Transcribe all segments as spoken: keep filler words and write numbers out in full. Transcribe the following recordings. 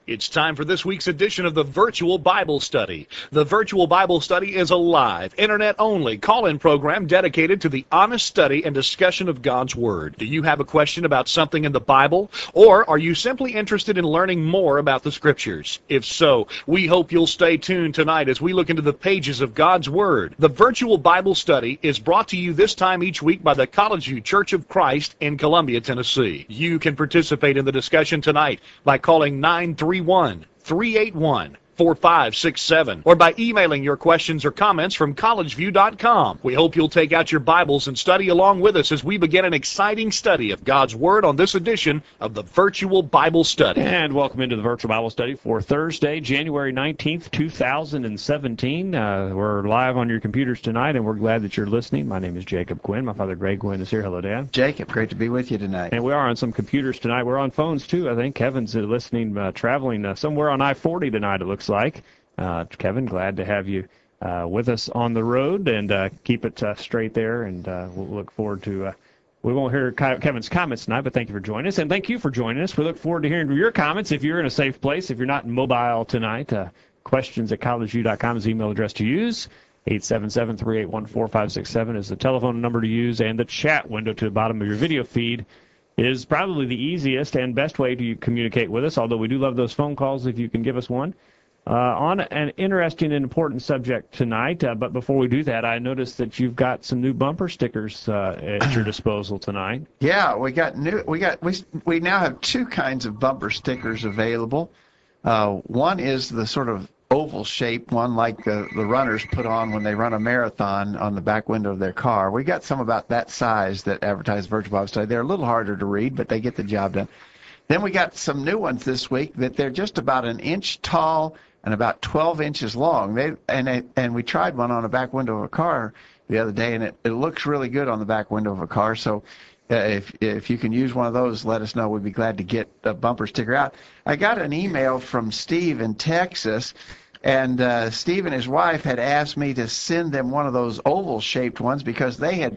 It's time for this week's edition of the Virtual Bible Study. The Virtual Bible Study is a live, internet-only call-in program dedicated to the honest study and discussion of God's Word. Do you have a question about something in the Bible? Or are you simply interested in learning more about the Scriptures? If so, we hope you'll stay tuned tonight as we look into the pages of God's Word. The Virtual Bible Study is brought to you this time each week by the College View Church of Christ in Columbia, Tennessee. You can participate in the discussion tonight by calling nine three one, three eight one, four five six seven or by emailing your questions or comments from college view dot com. We hope you'll take out your Bibles and study along with us as we begin an exciting study of God's Word on this edition of the Virtual Bible Study. And welcome into the Virtual Bible Study for Thursday, January nineteenth, two thousand seventeen. Uh, we're live on your computers tonight, and we're glad that you're listening. My name is Jacob Quinn. My father, Greg Quinn, is here. Hello, Dad. Jacob, great to be with you tonight. And we are on some computers tonight. We're on phones, too. I think Kevin's uh, listening, uh, traveling uh, somewhere on I forty tonight, it looks like. Uh, Kevin, glad to have you uh, with us on the road, and uh, keep it uh, straight there, and uh, we'll look forward to, uh, we won't hear Kevin's comments tonight, but thank you for joining us, and thank you for joining us. We look forward to hearing your comments if you're in a safe place, if you're not mobile tonight. Uh, questions at college view dot com is the email address to use. eight seven seven, three eight one, four five six seven is the telephone number to use, and the chat window to the bottom of your video feed is probably the easiest and best way to communicate with us, although we do love those phone calls if you can give us one. Uh, on an interesting and important subject tonight, uh, but before we do that, I noticed that you've got some new bumper stickers uh, at your disposal tonight. Yeah, we got new. We got we we now have two kinds of bumper stickers available. Uh, one is the sort of oval shaped one, like the the runners put on when they run a marathon on the back window of their car. We got some about that size that advertise Virtual Bible Study. They're a little harder to read, but they get the job done. Then we got some new ones this week that they're just about an inch tall and about twelve inches long. They and it, and we tried one on the back window of a car the other day, and it, it looks really good on the back window of a car. So uh, if if you can use one of those, let us know. We'd be glad to get a bumper sticker out. I got an email from Steve in Texas, and uh, Steve and his wife had asked me to send them one of those oval-shaped ones because they had.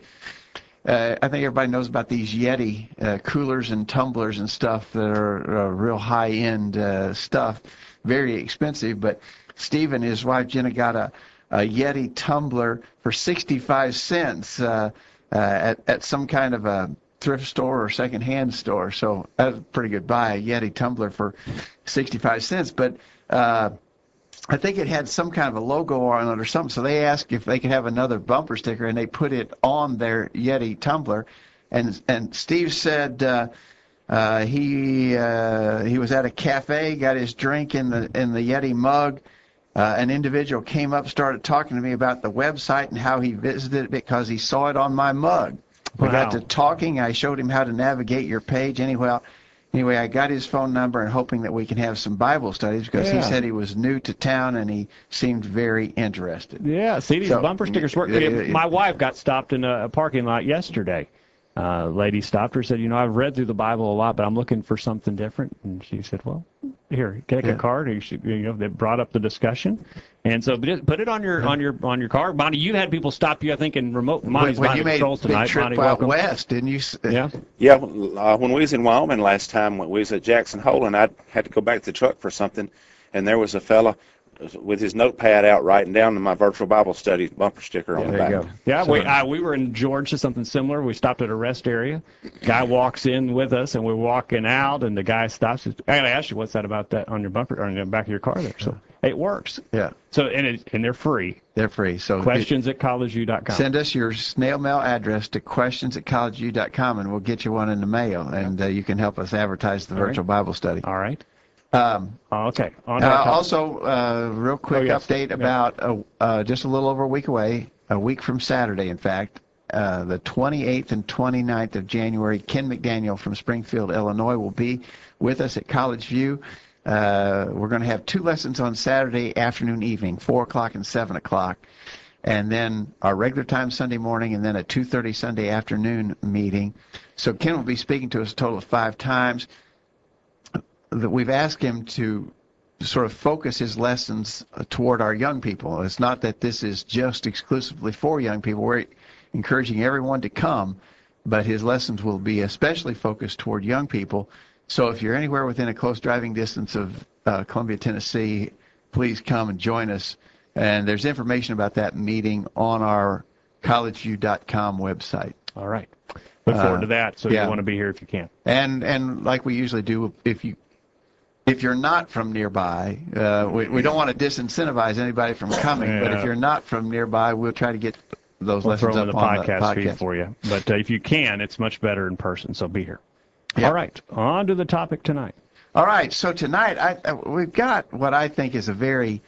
Uh, I think everybody knows about these Yeti uh, coolers and tumblers and stuff that are uh, real high-end uh, stuff. Very expensive, but Steve and his wife Jenna got a, a Yeti tumbler for sixty-five cents uh, uh, at, at some kind of a thrift store or second-hand store. So that was a pretty good buy, a Yeti tumbler for sixty-five cents. But uh, I think it had some kind of a logo on it or something, so they asked if they could have another bumper sticker, and they put it on their Yeti tumbler. And, and Steve said... Uh, Uh, he uh, he was at a cafe, got his drink in the in the Yeti mug. Uh, an individual came up, started talking to me about the website and how he visited it because he saw it on my mug. We Wow. got to talking. I showed him how to navigate your page. Anyway, anyway, I got his phone number and hoping that we can have some Bible studies because yeah. he said he was new to town and he seemed very interested. Yeah, see, these So, bumper stickers work. uh, uh, My wife got stopped in a, a parking lot yesterday. Uh, lady stopped her, said, you know, I've read through the Bible a lot, but I'm looking for something different. And she said, well, here, take Yeah. a card. You should, you know, they brought up the discussion, and so put it, put it on your on your on your car. Monty, you had people stop you, I think, in remote. Monty's when, when behind you the made controls a big tonight. trip Monty, out welcome. west, didn't you? Yeah. Yeah, uh, when we was in Wyoming last time, when we was at Jackson Hole, and I had to go back to the truck for something, and there was a fella with his notepad out writing down my Virtual Bible Study bumper sticker on Yeah, the there back. you go. Yeah, we uh, we were in Georgia, something similar. We stopped at a rest area. Guy walks in with us, and we're walking out, and the guy stops. I got to ask you, what's that about that on your bumper or on the back of your car there? So it works. Yeah. So and it, and they're free. They're free. So Questions at college view dot com. Send us your snail mail address to questions at college view dot com, and we'll get you one in the mail, and uh, you can help us advertise the All right. Virtual Bible Study. All right. Um, Oh, okay. On to uh, our topic. also, uh, real quick Oh, yes. update Yeah. about uh, uh, just a little over a week away, a week from Saturday, in fact, uh, the twenty-eighth and twenty-ninth of January, Ken McDaniel from Springfield, Illinois, will be with us at College View. Uh, we're going to have two lessons on Saturday afternoon, evening, four o'clock and seven o'clock. And then our regular time Sunday morning, and then a two thirty Sunday afternoon meeting. So Ken will be speaking to us a total of five times. That we've asked him to sort of focus his lessons toward our young people. It's not that this is just exclusively for young people. We're encouraging everyone to come, but his lessons will be especially focused toward young people. So if you're anywhere within a close driving distance of uh, Columbia, Tennessee, please come and join us. And there's information about that meeting on our college view dot com website. All right. Look forward Uh, to that. So yeah. you want to be here if you can. And and like we usually do, if you if you're not from nearby, uh, we we don't want to disincentivize anybody from coming. But Yeah. if you're not from nearby, we'll try to get those We'll lessons throw them up in the on podcast, the feed podcast. for you. But uh, if you can, it's much better in person. So be here. Yeah. All right. On to the topic tonight. All right. So tonight, I, I we've got what I think is a very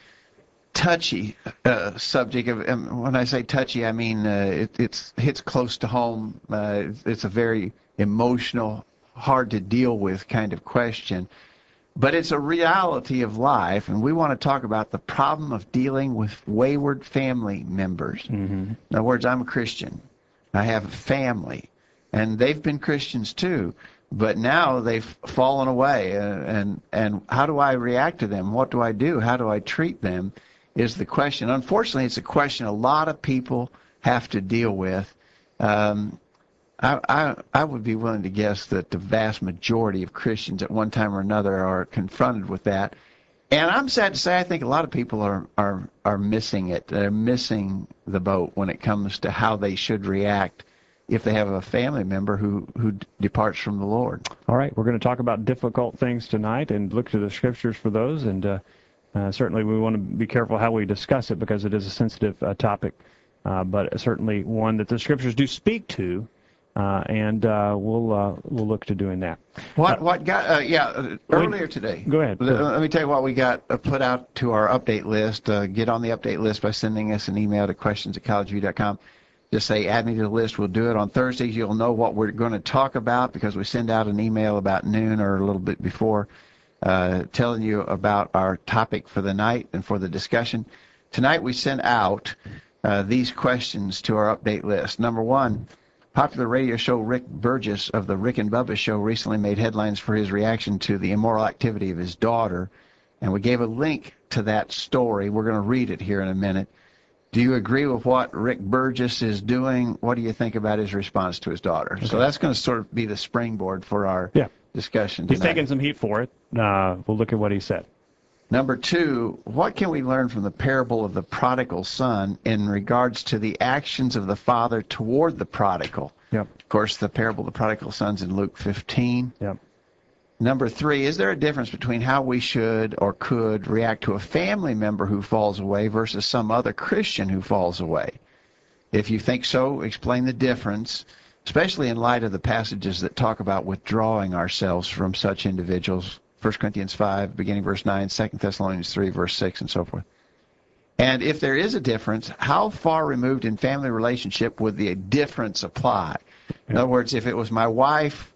touchy uh, subject. Of, and when I say touchy, I mean uh, it it's hits close to home. Uh, it's, it's a very emotional, hard to deal with kind of question. But it's a reality of life, and we want to talk about the problem of dealing with wayward family members. Mm-hmm. In other words, I'm a Christian. I have a family, and they've been Christians too, but now they've fallen away. Uh, and and how do I react to them? What do I do? How do I treat them? Is the question. Unfortunately, it's a question a lot of people have to deal with. Um, I, I I would be willing to guess that the vast majority of Christians at one time or another are confronted with that. And I'm sad to say I think a lot of people are, are, are missing it. They're missing the boat when it comes to how they should react if they have a family member who, who departs from the Lord. All right. We're going to talk about difficult things tonight and look to the scriptures for those. And uh, uh, certainly we want to be careful how we discuss it because it is a sensitive uh, topic, uh, but certainly one that the scriptures do speak to. Uh, and uh, we'll uh, we'll look to doing that. What Uh, what got uh, yeah uh, earlier today? Go ahead. Let, let me tell you what we got uh, put out to our update list. Uh, get on the update list by sending us an email to questions at college view dot com. Just say add me to the list. We'll do it on Thursdays. You'll know what we're going to talk about because we send out an email about noon or a little bit before, uh, telling you about our topic for the night and for the discussion. Tonight we sent out uh, these questions to our update list. Number one. Popular radio show Rick Burgess of the Rick and Bubba Show recently made headlines for his reaction to the immoral activity of his daughter, and we gave a link to that story. We're going to read it here in a minute. Do you agree with what Rick Burgess is doing? What do you think about his response to his daughter? Okay. So that's going to sort of be the springboard for our yeah. discussion tonight. He's taking some heat for it. Uh, we'll look at what he said. Number two, what can we learn from the parable of the prodigal son in regards to the actions of the father toward the prodigal? Yep. Of course, the parable of the prodigal son's in Luke fifteen. Yep. Number three, is there a difference between how we should or could react to a family member who falls away versus some other Christian who falls away? If you think so, explain the difference, especially in light of the passages that talk about withdrawing ourselves from such individuals. First Corinthians five, beginning verse nine, Second Thessalonians three, verse six, and so forth. And if there is a difference, how far removed in family relationship would the difference apply? In other words, if it was my wife,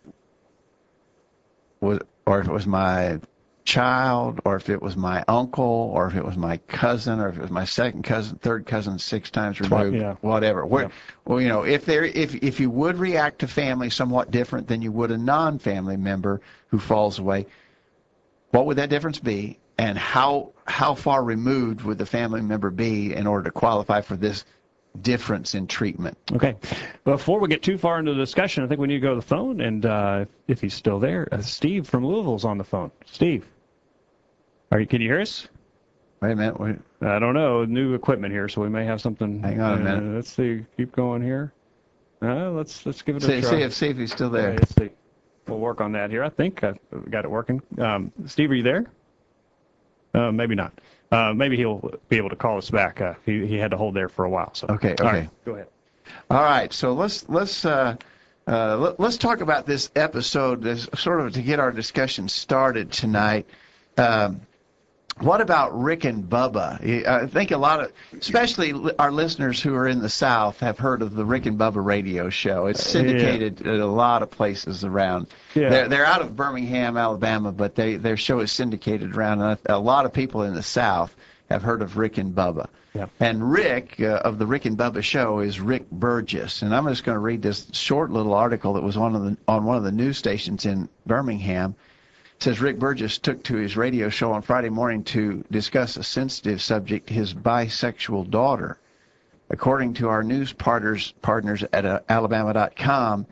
or if it was my child, or if it was my uncle, or if it was my cousin, or if it was my second cousin, third cousin, six times removed, yeah. whatever. Where, yeah. Well, you know, if there, if if you would react to family somewhat different than you would a non-family member who falls away, what would that difference be, and how how far removed would the family member be in order to qualify for this difference in treatment? Okay. Before we get too far into the discussion, I think we need to go to the phone, and uh, if he's still there, uh, Steve from Louisville's on the phone. Steve, are you? Can you hear us? Wait a minute. Wait. I don't know. New equipment here, so we may have something. Hang on a uh, minute. Let's see. Keep going here. Uh, let's let's give it See, a try. see if see if he's still there. Okay, let's see. We'll work on that here. I think I've got it working. Um, Steve, are you there? Uh, maybe not. Uh, maybe he'll be able to call us back. Uh, he he had to hold there for a while. So Okay. Okay. All right, go ahead. All right. So let's let's uh, uh, let, let's talk about this episode. This sort of to get our discussion started tonight. Um, What about Rick and Bubba? I think a lot of, especially our listeners who are in the South, have heard of the Rick and Bubba radio show. It's syndicated yeah. at a lot of places around. Yeah. They're, they're out of Birmingham, Alabama, but they, their show is syndicated around. And a lot of people in the South have heard of Rick and Bubba. Yeah. And Rick uh, of the Rick and Bubba show is Rick Burgess. And I'm just going to read this short little article that was on, the, on one of the news stations in Birmingham. It says Rick Burgess took to his radio show on Friday morning to discuss a sensitive subject, his bisexual daughter. According to our news partners, partners at uh, alabama dot com,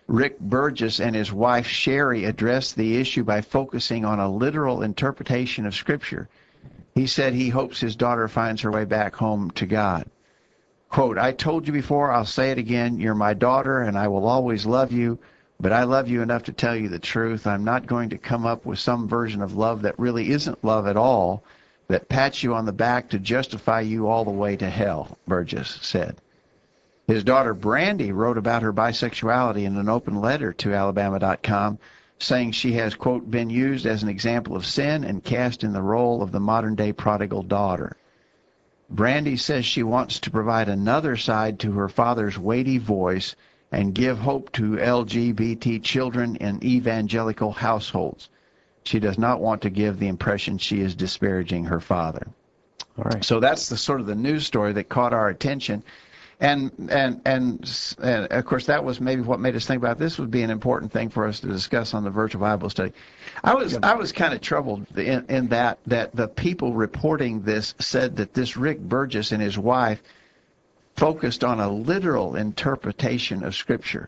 Rick Burgess and his wife Sherry addressed the issue by focusing on a literal interpretation of Scripture. He said he hopes his daughter finds her way back home to God. Quote, I told you before, I'll say it again, you're my daughter and I will always love you, but I love you enough to tell you the truth. I'm not going to come up with some version of love that really isn't love at all, that pats you on the back to justify you all the way to hell, Burgess said. His daughter Brandy wrote about her bisexuality in an open letter to Alabama dot com, saying she has, quote, been used as an example of sin and cast in the role of the modern-day prodigal daughter. Brandy says she wants to provide another side to her father's weighty voice and give hope to L G B T children in evangelical households. She does not want to give the impression she is disparaging her father. All right. So that's the sort of the news story that caught our attention. And, and, and, and, of course, that was maybe what made us think about this would be an important thing for us to discuss on the virtual Bible study. I was, I was kind of troubled in, in that, that the people reporting this said that this Rick Burgess and his wife focused on a literal interpretation of Scripture.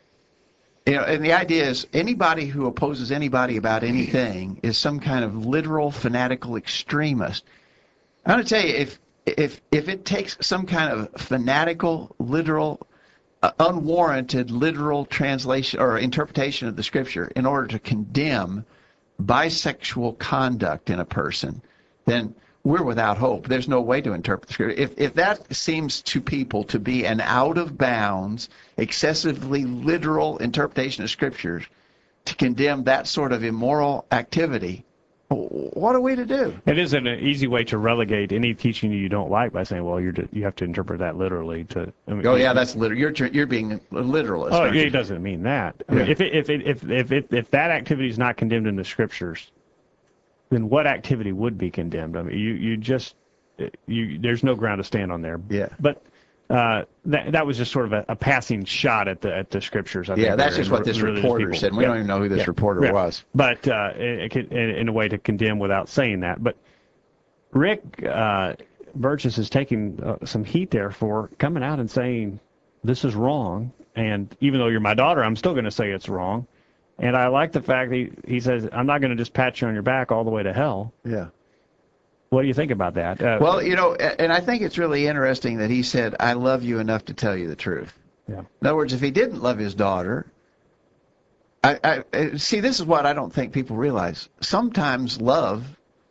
You know, and the idea is anybody who opposes anybody about anything is some kind of literal, fanatical extremist. I'm going to tell you, if If if it takes some kind of fanatical, literal, uh, unwarranted, literal translation or interpretation of the Scripture in order to condemn bisexual conduct in a person, then we're without hope. There's no way to interpret the Scripture. If if that seems to people to be an out of bounds, excessively literal interpretation of Scriptures to condemn that sort of immoral activity, what are we to do? It isn't an easy way to relegate any teaching you don't like by saying, well, you're you have to interpret that literally. To I mean, oh yeah, that's literal. You're you're being a literalist. Oh, aren't it you? doesn't mean that. I mean, Yeah. if it, if it, if if it, if that activity is not condemned in the Scriptures, then what activity would be condemned? I mean, you you just you there's no ground to stand on there. Yeah. But uh, that that was just sort of a, a passing shot at the at the Scriptures. I Yeah, think, that's there, just and what this religious reporter people. said. We Yeah. don't even know who this Yeah. reporter Yeah. was. But uh, it, it, in, in a way to condemn without saying that. But Rick uh, Burgess is taking uh, some heat there for coming out and saying this is wrong. And even though you're my daughter, I'm still going to say it's wrong. And I like the fact that he, he says, I'm not going to just pat you on your back all the way to hell. Yeah. What do you think about that? Uh, Well, you know, a- and I think it's really interesting that he said, I love you enough to tell you the truth. Yeah. In other words, if he didn't love his daughter, I, I I- see, this is what I don't think people realize. Sometimes love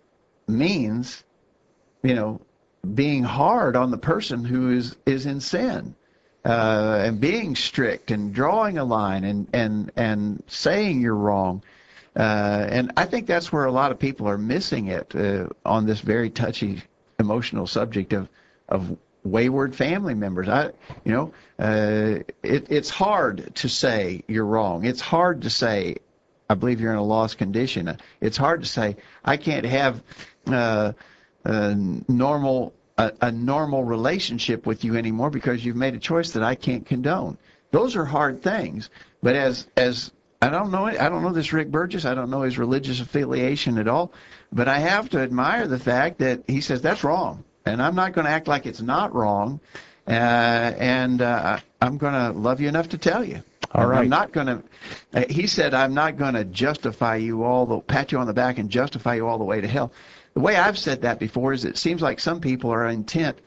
means, you know, being hard on the person who is, is in sin. Uh, and being strict and drawing a line and, and, and saying you're wrong. Uh, and I think that's where a lot of people are missing it uh, on this very touchy, emotional subject of, of wayward family members. I, you know, uh, it, it's hard to say you're wrong. It's hard to say, I believe you're in a lost condition. It's hard to say, I can't have uh, uh, normal A, a normal relationship with you anymore because you've made a choice that I can't condone. Those are hard things. But as as I don't know I don't know this Rick Burgess. I don't know his religious affiliation at all. But I have to admire the fact that he says that's wrong, and I'm not going to act like it's not wrong. Uh, and uh, I'm going to love you enough to tell you. All right. I'm not going to. Uh, he said I'm not going to justify you all the pat you on the back and justify you all the way to hell. The way I've said that before is it seems like some people are intent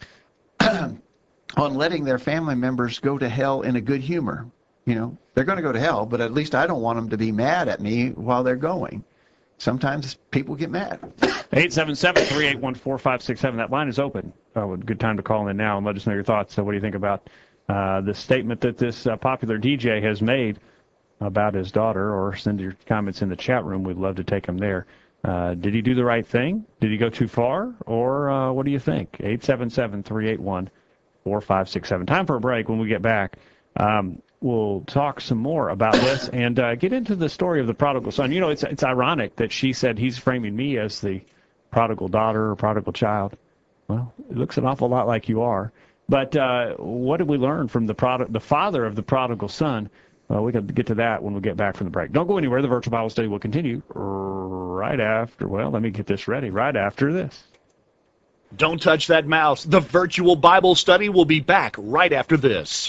on letting their family members go to hell in a good humor. You know, they're going to go to hell, but at least I don't want them to be mad at me while they're going. Sometimes people get mad. eight seven seven, three eight one, four five six seven. That line is open. Oh, good time to call in now and let us know your thoughts. So what do you think about uh, the statement that this uh, popular D J has made about his daughter? Or send your comments in the chat room. We'd love to take them there. Uh, did he do the right thing? Did he go too far? Or uh, what do you think? eight seven seven, three eight one, four five six seven. Time for a break. When we get back, um, we'll talk some more about this and uh, get into the story of the prodigal son. You know, it's it's ironic that she said he's framing me as the prodigal daughter or prodigal child. Well, it looks an awful lot like you are. But uh, what did we learn from the prod- the father of the prodigal son? Well, we can get to that when we get back from the break. Don't go anywhere. The virtual Bible study will continue right after, well, let me get this ready, right after this. Don't touch that mouse. The virtual Bible study will be back right after this.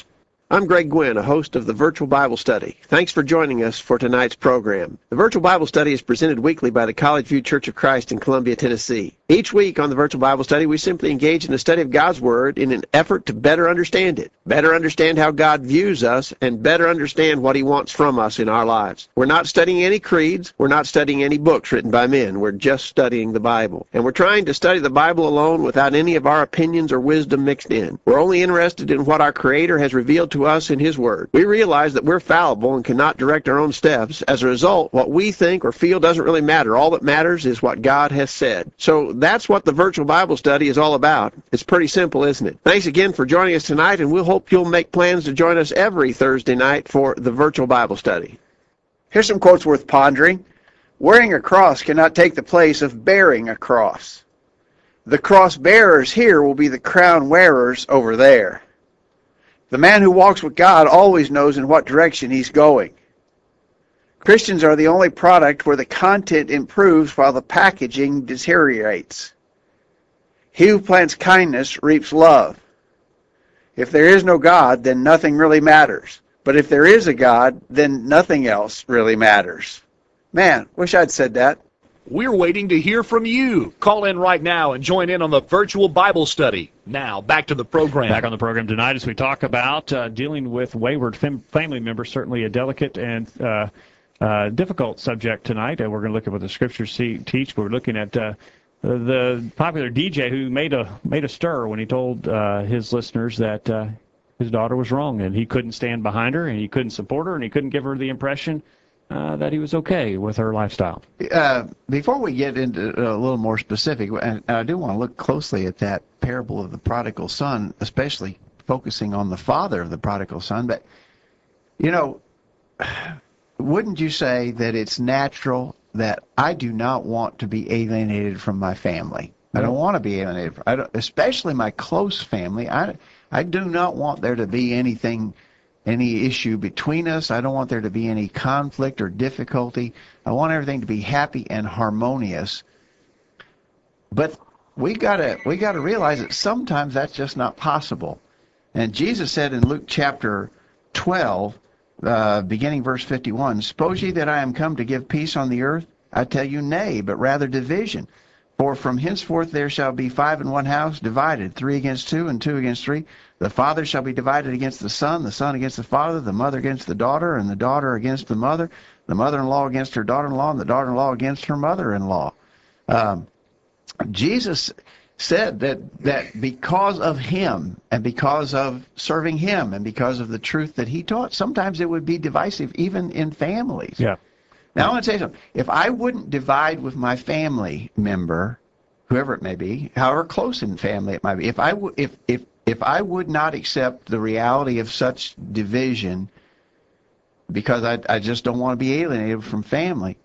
I'm Greg Gwynn, a host of the Virtual Bible Study. Thanks for joining us for tonight's program. The Virtual Bible Study is presented weekly by the College View Church of Christ in Columbia, Tennessee. Each week on the Virtual Bible Study, we simply engage in the study of God's Word in an effort to better understand it, better understand how God views us, and better understand what He wants from us in our lives. We're not studying any creeds. We're not studying any books written by men. We're just studying the Bible. And we're trying to study the Bible alone without any of our opinions or wisdom mixed in. We're only interested in what our Creator has revealed to us in His Word. We realize that we're fallible and cannot direct our own steps. As a result, what we think or feel doesn't really matter. All that matters is what God has said. So that's what the Virtual Bible Study is all about. It's pretty simple, isn't it? Thanks again for joining us tonight, and we'll hope you'll make plans to join us every Thursday night for the Virtual Bible Study. Here's some quotes worth pondering. Wearing a cross cannot take the place of bearing a cross. The cross bearers here will be the crown wearers over there. The man who walks with God always knows in what direction he's going. Christians are the only product where the content improves while the packaging deteriorates. He who plants kindness reaps love. If there is no God, then nothing really matters. But if there is a God, then nothing else really matters. Man, wish I'd said that. We're waiting to hear from you. Call in right now and join in on the Virtual Bible Study. Now, back to the program. Back on the program tonight as we talk about uh, dealing with wayward fam- family members, certainly a delicate and uh, uh, difficult subject tonight. Uh, we're going to look at what the Scriptures see, teach. We're looking at uh, the popular D J who made a made a stir when he told uh, his listeners that uh, his daughter was wrong, and he couldn't stand behind her, and he couldn't support her, and he couldn't give her the impression Uh, that he was okay with her lifestyle. Uh, before we get into a little more specific, and I do want to look closely at that parable of the prodigal son, especially focusing on the father of the prodigal son. But, you know, wouldn't you say that it's natural that I do not want to be alienated from my family? I don't want to be alienated, from, I don't, especially my close family. I, I do not want there to be anything any issue between us. I don't want there to be any conflict or difficulty. I want everything to be happy and harmonious. But we gotta we gotta realize that sometimes that's just not possible. And Jesus said in Luke chapter twelve, uh, beginning verse fifty-one, "Suppose ye that I am come to give peace on the earth? I tell you, nay, but rather division. For from henceforth there shall be five in one house, divided, three against two, and two against three. The father shall be divided against the son, the son against the father, the mother against the daughter, and the daughter against the mother, the mother-in-law against her daughter-in-law, and the daughter-in-law against her mother-in-law." Um, Jesus said that that because of him, and because of serving him, and because of the truth that he taught, sometimes it would be divisive even in families. Yeah. Now, I want to tell you something. If I wouldn't divide with my family member, whoever it may be, however close in family it might be, if I would, if if if I would not accept the reality of such division, because I I just don't want to be alienated from family,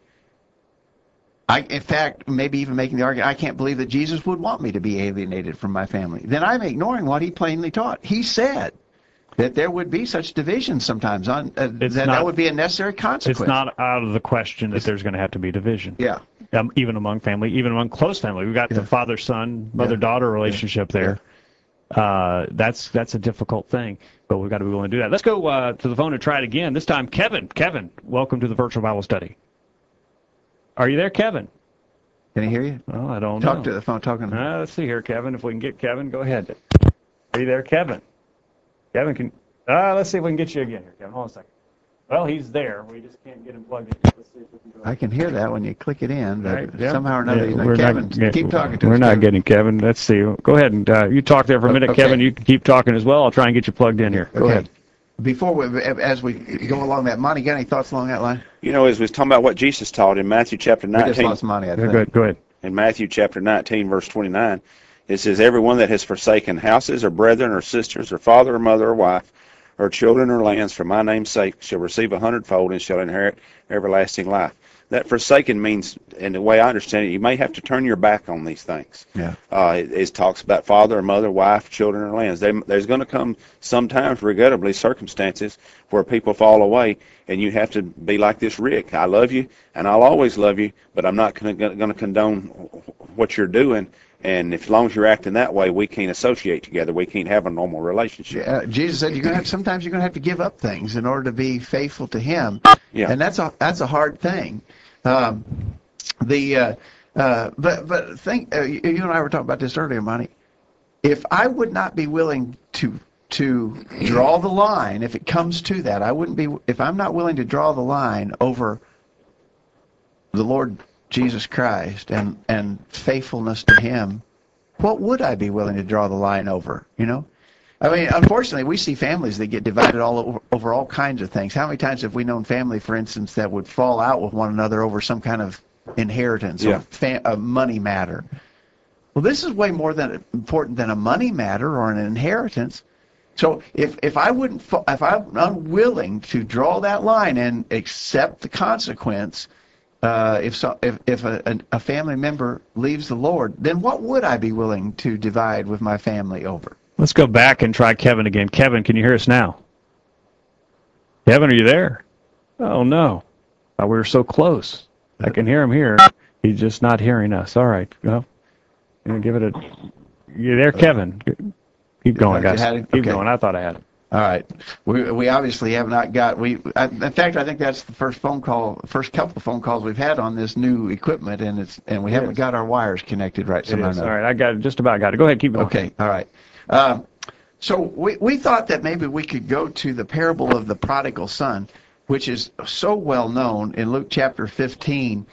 I in fact maybe even making the argument, I can't believe that Jesus would want me to be alienated from my family. Then I'm ignoring what he plainly taught. He said that there would be such division sometimes, on uh, that not, that would be a necessary consequence. It's not out of the question that there's going to have to be division. Yeah. Um, even among family, even among close family. We've got Yeah. the father-son, mother-daughter relationship Yeah. there. Uh, that's that's a difficult thing, but we've got to be willing to do that. Let's go uh, to the phone and try it again. This time, Kevin. Kevin, welcome to the Virtual Bible Study. Are you there, Kevin? Can he hear you? Well, I don't Talk know. to the phone. Talking to Uh, let's see here, Kevin. If we can get Kevin, go ahead. Are you there, Kevin? Kevin can. Uh, let's see if we can get you again here, Kevin. Hold on a second. Well, he's there. We just can't get him plugged in. Let's see if we can go. I can hear that when you click it in, but Right, yeah. somehow or another, Yeah, he's we're not. not- Kevin, yeah, keep talking to We're us. not Kevin. getting Kevin. Let's see. Go ahead and uh, you talk there for a minute, Okay. Kevin. You can keep talking as well. I'll try and get you plugged in here. Go Okay. ahead. Before we, as we go along that, Monty, got any thoughts along that line? You know, as we was talking about what Jesus taught in Matthew chapter We just nineteen, lost Monty, I Yeah, think. go ahead. Go ahead. in Matthew chapter nineteen, verse twenty-nine, it says, "Everyone that has forsaken houses or brethren or sisters or father or mother or wife or children or lands for my name's sake shall receive a hundredfold and shall inherit everlasting life." That forsaken means, in the way I understand it, you may have to turn your back on these things. Yeah. Uh, it, it talks about father or mother, wife, children, or lands. They, there's going to come sometimes, regrettably, circumstances where people fall away, and you have to be like this Rick. I love you, and I'll always love you, but I'm not going to condone what you're doing, And if, as long as you're acting that way, we can't associate together. We can't have a normal relationship. Uh, Jesus said you're gonna have sometimes you're gonna have to give up things in order to be faithful to Him, Yeah. and that's a that's a hard thing. Um, the uh, uh, but but think uh, you, you and I were talking about this earlier, Monty. If I would not be willing to to draw the line, if it comes to that, I wouldn't be. If I'm not willing to draw the line over the Lord Jesus Christ and and faithfulness to Him, what would I be willing to draw the line over? You know, I mean, unfortunately, we see families that get divided all over, over all kinds of things. How many times have we known family, for instance, that would fall out with one another over some kind of inheritance Yeah. or fa- a money matter? Well, this is way more than important than a money matter or an inheritance. So if if I wouldn't, fo- if I'm unwilling to draw that line and accept the consequence, uh, if so, if if a, a, a family member leaves the Lord, then what would I be willing to divide with my family over? Let's go back and try Kevin again. Kevin, can you hear us now? Kevin, are you there? Oh, no. Uh, we were so close. I can hear him here. He's just not hearing us. All right. Well, I'm going to give it a... You there, Kevin? Keep going, You guys. had it? Keep Okay. going. I thought I had it. All right. We we obviously have not got we. I, in fact, I think that's the first phone call, first couple of phone calls we've had on this new equipment, and it's and we It haven't is. got our wires connected right. It Somehow. is. or All another. right. I got it. Just about got it. Go ahead. Keep going. Okay. All right. Um, so we we thought that maybe we could go to the parable of the prodigal son, which is so well known in Luke chapter fifteen.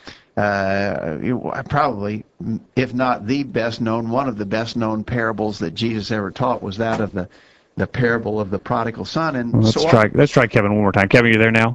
Uh, you- probably, if not the best known, one of the best known parables that Jesus ever taught was that of the, the parable of the prodigal son. And Well, let's so try. Let's try Kevin one more time. Kevin, you there now?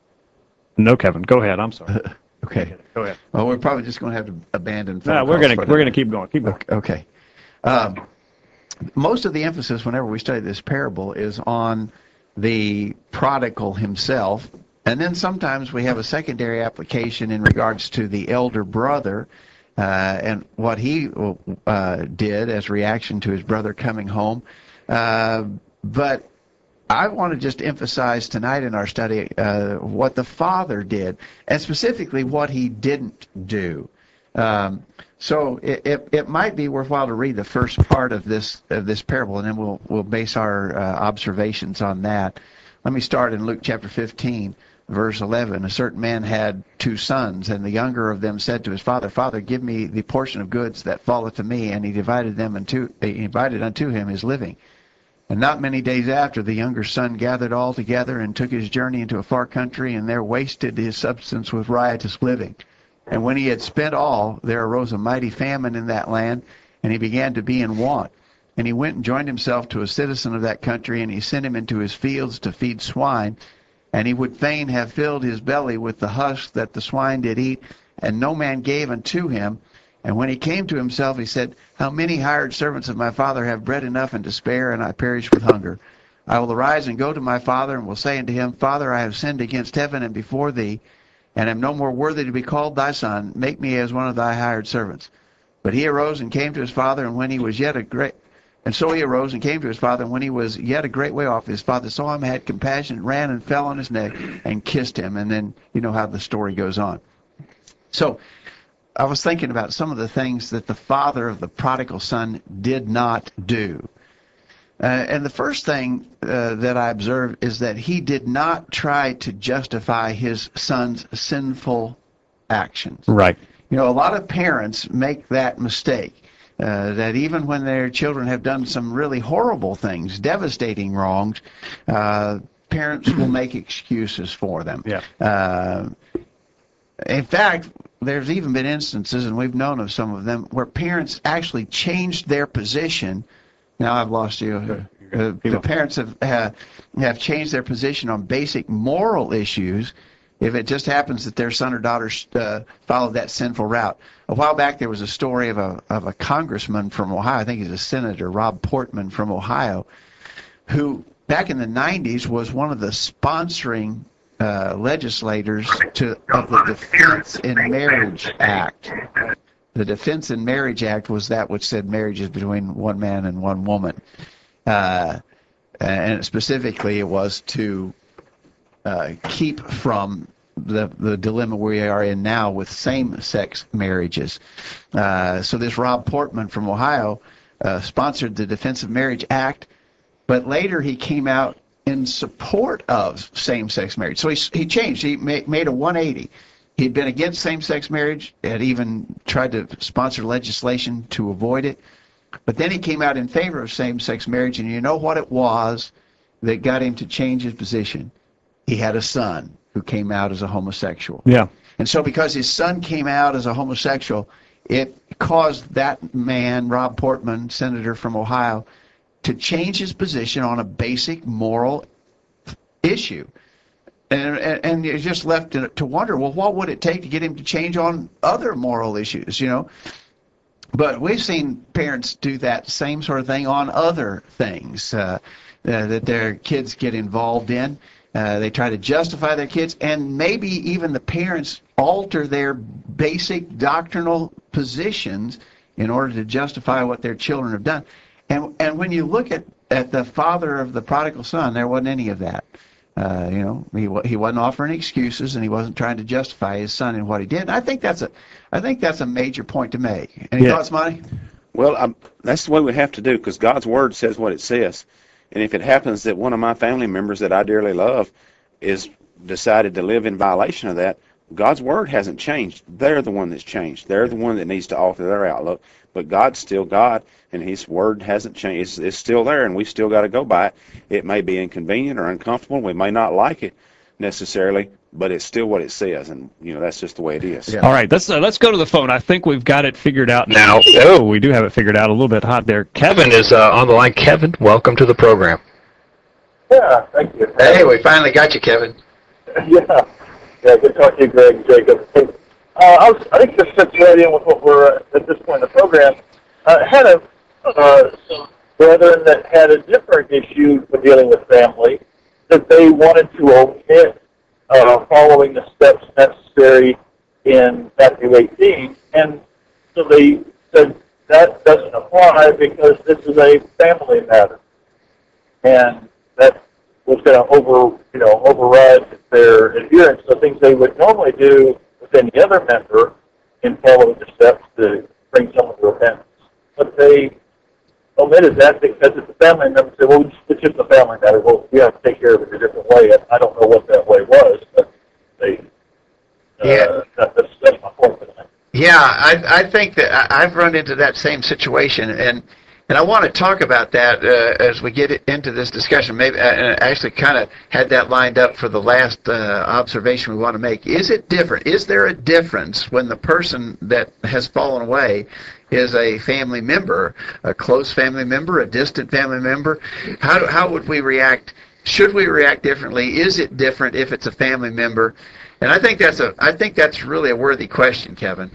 No, Kevin. Go ahead. I'm sorry. okay. Go ahead. Well, we're probably just going to have to abandon. phone No, we're calls gonna for we're the gonna keep going. Keep going. Okay. Um, most of the emphasis whenever we study this parable is on the prodigal himself, and then sometimes we have a secondary application in regards to the elder brother uh, and what he uh, did as reaction to his brother coming home. Uh, but I want to just emphasize tonight in our study uh, what the father did, and specifically what he didn't do. Um, so it, it, it might be worthwhile to read the first part of this of this parable, and then we'll we'll base our uh, observations on that. Let me start in Luke chapter fifteen, verse eleven. A certain man had two sons, and the younger of them said to his father, "Father, give me the portion of goods that falleth to me." And he divided them unto he divided unto him his living. And not many days after, the younger son gathered all together and took his journey into a far country, and there wasted his substance with riotous living. And when he had spent all, there arose a mighty famine in that land, and he began to be in want. And he went and joined himself to a citizen of that country, and he sent him into his fields to feed swine. And he would fain have filled his belly with the husk that the swine did eat, and no man gave unto him. And when he came to himself, he said, "How many hired servants of my father have bread enough and to spare, and I perish with hunger? I will arise and go to my father, and will say unto him, Father, I have sinned against heaven and before thee, and am no more worthy to be called thy son. Make me as one of thy hired servants." But he arose and came to his father, and when he was yet a great and so he arose and came to his father, and when he was yet a great way off, his father saw him, had compassion, ran and fell on his neck and kissed him. And then you know how the story goes on. So I was thinking about some of the things that the father of the prodigal son did not do. Uh, and the first thing uh, that I observed is that he did not try to justify his son's sinful actions. Right. You know, a lot of parents make that mistake, uh, that even when their children have done some really horrible things, devastating wrongs, uh, parents will make excuses for them. Yeah. Uh, in fact, there's even been instances, and we've known of some of them, where parents actually changed their position. Now I've lost you. Uh, the parents have uh, have changed their position on basic moral issues if it just happens that their son or daughter uh, followed that sinful route. A while back, there was a story of a of a congressman from Ohio. I think he's a senator, Rob Portman from Ohio, who back in the nineties was one of the sponsoring uh, legislators to of the Defense in Marriage Act. The Defense in Marriage Act was that which said marriage is between one man and one woman. Uh, and specifically, it was to uh, keep from the, the dilemma we are in now with same-sex marriages. Uh, so this Rob Portman from Ohio uh, sponsored the Defense of Marriage Act, but later he came out in support of same-sex marriage. So he, he changed. He made, made a one eighty. He'd been against same-sex marriage, had even tried to sponsor legislation to avoid it. But then he came out in favor of same-sex marriage, and you know what it was that got him to change his position? He had a son who came out as a homosexual. Yeah. And so because his son came out as a homosexual, it caused that man, Rob Portman, senator from Ohio, to change his position on a basic moral issue. And, and, and you're just left to, to wonder, well, what would it take to get him to change on other moral issues, you know? But we've seen parents do that same sort of thing on other things uh, uh, that their kids get involved in. Uh, they try to justify their kids, and maybe even the parents alter their basic doctrinal positions in order to justify what their children have done. And and when you look at, at the father of the prodigal son, there wasn't any of that. Uh, you know, he he wasn't offering excuses, and he wasn't trying to justify his son in what he did. And I think that's a, I think that's a major point to make. Any Yeah. thoughts, Monty? Well, um, that's the way we have to do, because God's Word says what it says. And if it happens that one of my family members that I dearly love is decided to live in violation of that, God's Word hasn't changed. They're the one that's changed. They're the one that needs to alter their outlook. But God's still God, and His Word hasn't changed. It's, it's still there, and we still got to go by it. It may be inconvenient or uncomfortable. We may not like it necessarily, but it's still what it says, and you know that's just the way it is. Yeah. All right, let's uh, let's go to the phone. I think we've got it figured out now. Oh, we do have it figured out. A little bit hot there. Kevin is uh, on the line. Kevin, welcome to the program. Yeah, thank you. Hey, we finally got you, Kevin. Yeah, yeah, good talking to you, Greg, Jacob. Hey, uh, I, was, I think this fits right in with what we're at this point in the program. I uh, had a, uh, some brethren that had a different issue with dealing with family, that they wanted to omit uh, following the steps necessary in Matthew eighteen, and so they said that doesn't apply because this is a family matter, and that was going to over, you know, override their adherence to things they would normally do with any other member in following the steps to bring someone to repentance. But they omitted that because it's a family member. Said, well, it's just a family matter. Well, we have to take care of it a different way. I don't know what that way was, but they. Uh, Yeah. That, that's, that's my point for that. Yeah, I, I think that I, I've run into that same situation, and and I want to talk about that uh, as we get into this discussion. Maybe I actually kind of had that lined up for the last uh, observation we want to make. Is it different? Is there a difference when the person that has fallen away is a family member, a close family member, a distant family member? How do, how would we react? Should we react differently? Is it different if it's a family member? And I think that's a I think that's really a worthy question, Kevin.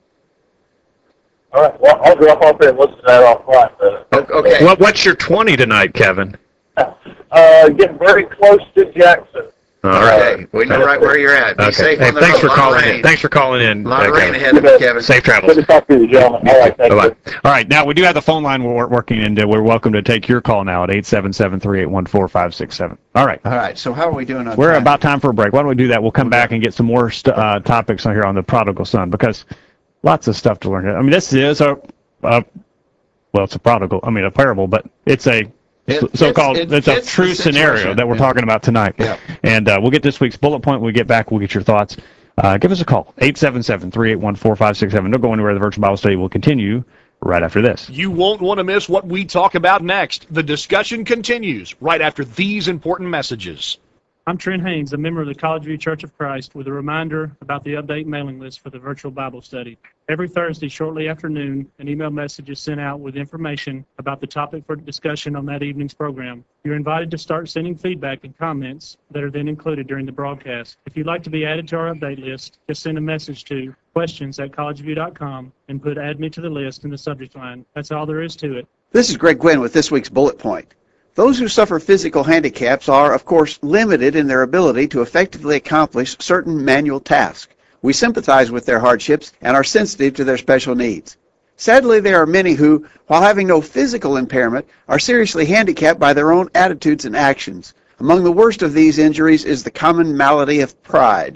All right. Well, I'll drop off there and listen to that offline. Uh, Okay. What, what's your twenty tonight, Kevin? Uh, getting very close to Jackson. All right. Okay, we know right where you're at. Be Okay. safe Hey, on the thanks road. for Lot of calling rain. in. Thanks for calling in. A lot of uh, rain Kevin. ahead of you, Kevin. Safe Good travels. to talk to you, gentlemen. All right. Thank Bye-bye. you. All right, now we do have the phone line we're working, and uh, we're welcome to take your call now at eight seven seven, three eight one, four five six seven. All right. All right, so how are we doing on We're time? about time for a break. Why don't we do that? We'll come back and get some more st- uh, topics on here on the prodigal son, because lots of stuff to learn here. I mean, this is a, a well, it's a prodigal. I mean, a parable, but it's a It fits- so-called. it It's a fits the true scenario situation. that we're Yeah. talking about tonight. Yeah. And uh, we'll get this week's bullet point when we get back. We'll get your thoughts. Uh, give us a call, eight seven seven, three eight one, four five six seven. Don't go anywhere. The Virtual Bible Study will continue right after this. You won't want to miss what we talk about next. The discussion continues right after these important messages. I'm Trent Haynes, a member of the College View Church of Christ, with a reminder about the update mailing list for the virtual Bible study. Every Thursday, shortly after noon, an email message is sent out with information about the topic for discussion on that evening's program. You're invited to start sending feedback and comments that are then included during the broadcast. If you'd like to be added to our update list, just send a message to questions at collegeview dot com and put add me to the list in the subject line. That's all there is to it. This is Greg Gwynn with this week's bullet point. Those who suffer physical handicaps are, of course, limited in their ability to effectively accomplish certain manual tasks. We sympathize with their hardships and are sensitive to their special needs. Sadly, there are many who, while having no physical impairment, are seriously handicapped by their own attitudes and actions. Among the worst of these injuries is the common malady of pride.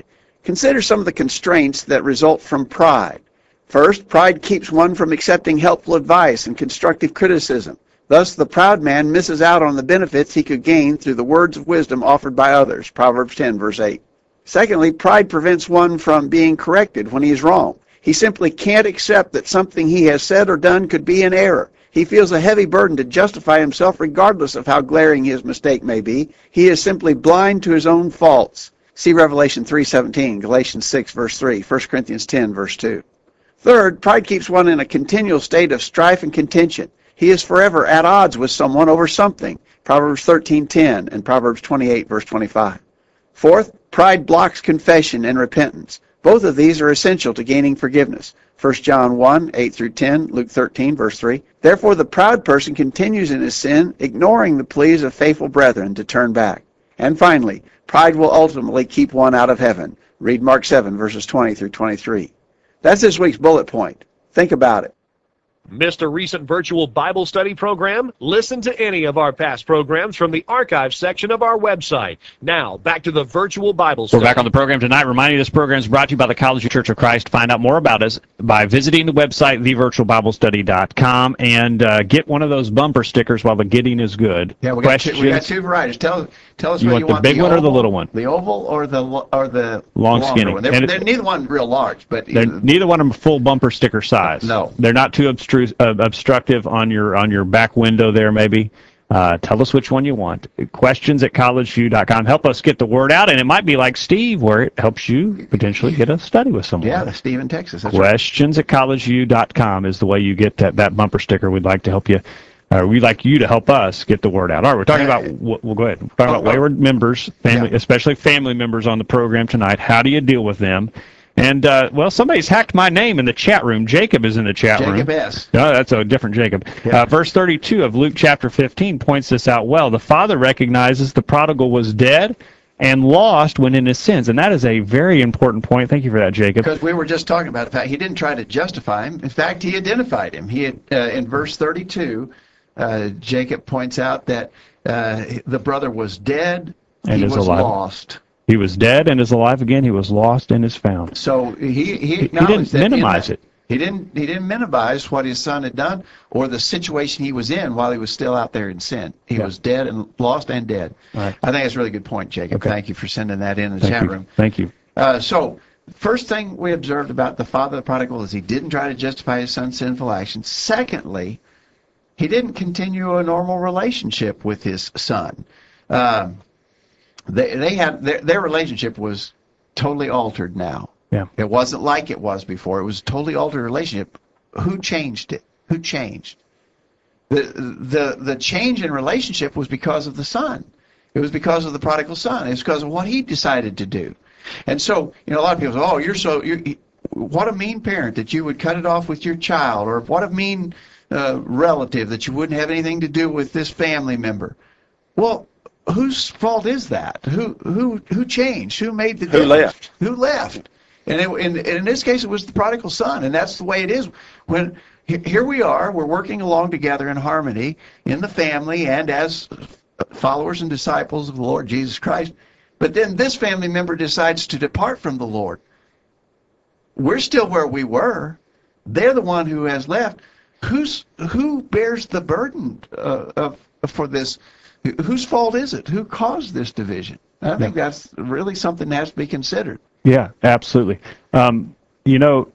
Consider some of the constraints that result from pride. First, pride keeps one from accepting helpful advice and constructive criticism. Thus, the proud man misses out on the benefits he could gain through the words of wisdom offered by others. Proverbs ten, verse eight. Secondly, pride prevents one from being corrected when he is wrong. He simply can't accept that something he has said or done could be in error. He feels a heavy burden to justify himself regardless of how glaring his mistake may be. He is simply blind to his own faults. See Revelation three seventeen, Galatians six, verse three, First Corinthians ten, verse two. Third, pride keeps one in a continual state of strife and contention. He is forever at odds with someone over something. Proverbs thirteen ten and Proverbs twenty-eight, verse twenty-five. Fourth, pride blocks confession and repentance. Both of these are essential to gaining forgiveness. First John one, eight through ten, Luke thirteen, verse three. Therefore, the proud person continues in his sin, ignoring the pleas of faithful brethren to turn back. And finally, pride will ultimately keep one out of heaven. Read Mark seven, verses twenty through twenty-three. That's this week's bullet point. Think about it. Missed a recent virtual Bible study program? Listen to any of our past programs from the archive section of our website. Now, back to the virtual Bible study. We're back on the program tonight. Reminding you this program is brought to you by the College of Church of Christ. Find out more about us by visiting the website, the virtual bible study dot com, and uh, get one of those bumper stickers while the getting is good. Yeah, we got, two, we got two varieties. Tell, tell us you what want you the want. big the one oval, or the little one? The oval or the or the long longer skinny. one. They're, And they're neither one real large, but They're, neither one of them full bumper sticker size. No. They're not too obstru- uh, obstructive on your on your back window there, maybe. Uh, tell us which one you want. Questions at college view dot com. Help us get the word out, and it might be like Steve, where it helps you potentially get a study with someone. yeah, Steve in Texas. That's Questions at college view dot com is the way you get that, that bumper sticker. We'd like to help you. Uh, we'd like you to help us get the word out. All right, we're talking about, well, go ahead. We're talking Oh, about wayward members, family, yeah. especially family members on the program tonight. How do you deal with them? And, uh, well, somebody's hacked my name in the chat room. Jacob is in the chat room. Jacob S. No, that's a different Jacob. Yeah. Uh, verse thirty-two of Luke chapter fifteen points this out well. The father recognizes the prodigal was dead and lost when in his sins. And that is a very important point. Thank you for that, Jacob. Because we were just talking about the fact he didn't try to justify him. In fact, he identified him. He had, uh, in verse thirty-two, uh, Jacob points out that uh, the brother was dead, And he is was alive. lost. He was dead and is alive again. He was lost and is found. So he he, He acknowledged didn't that in minimize that- it. He didn't he didn't minimize what his son had done or the situation he was in while he was still out there in sin. He Yeah. was dead and lost and dead. Right. I think that's a really good point, Jacob. Okay. Thank you for sending that in the Thank chat you. room. Thank you. Uh, so, first thing we observed about the father of the prodigal is he didn't try to justify his son's sinful actions. Secondly, he didn't continue a normal relationship with his son. Um, they they had their, their relationship was totally altered now. Yeah. It wasn't like it was before. It was a totally altered relationship. Who changed it? Who changed? The the the change in relationship was because of the son. It was because of the prodigal son. It was because of what he decided to do. And so, you know, a lot of people say, "Oh, you're so you're, what a mean parent that you would cut it off with your child," or what a mean uh, relative that you wouldn't have anything to do with this family member. Well, whose fault is that? Who who who changed? Who made the Who difference? left? Who left? And it, in, in this case, it was the prodigal son, and that's the way it is. When he- here we are, we're working along together in harmony in the family and as followers and disciples of the Lord Jesus Christ. But then this family member decides to depart from the Lord. We're still where we were. They're the one who has left. Who's who bears the burden uh, of for this? Whose fault is it? Who caused this division? I think that's really something that has to be considered. Yeah, absolutely. Um, you know,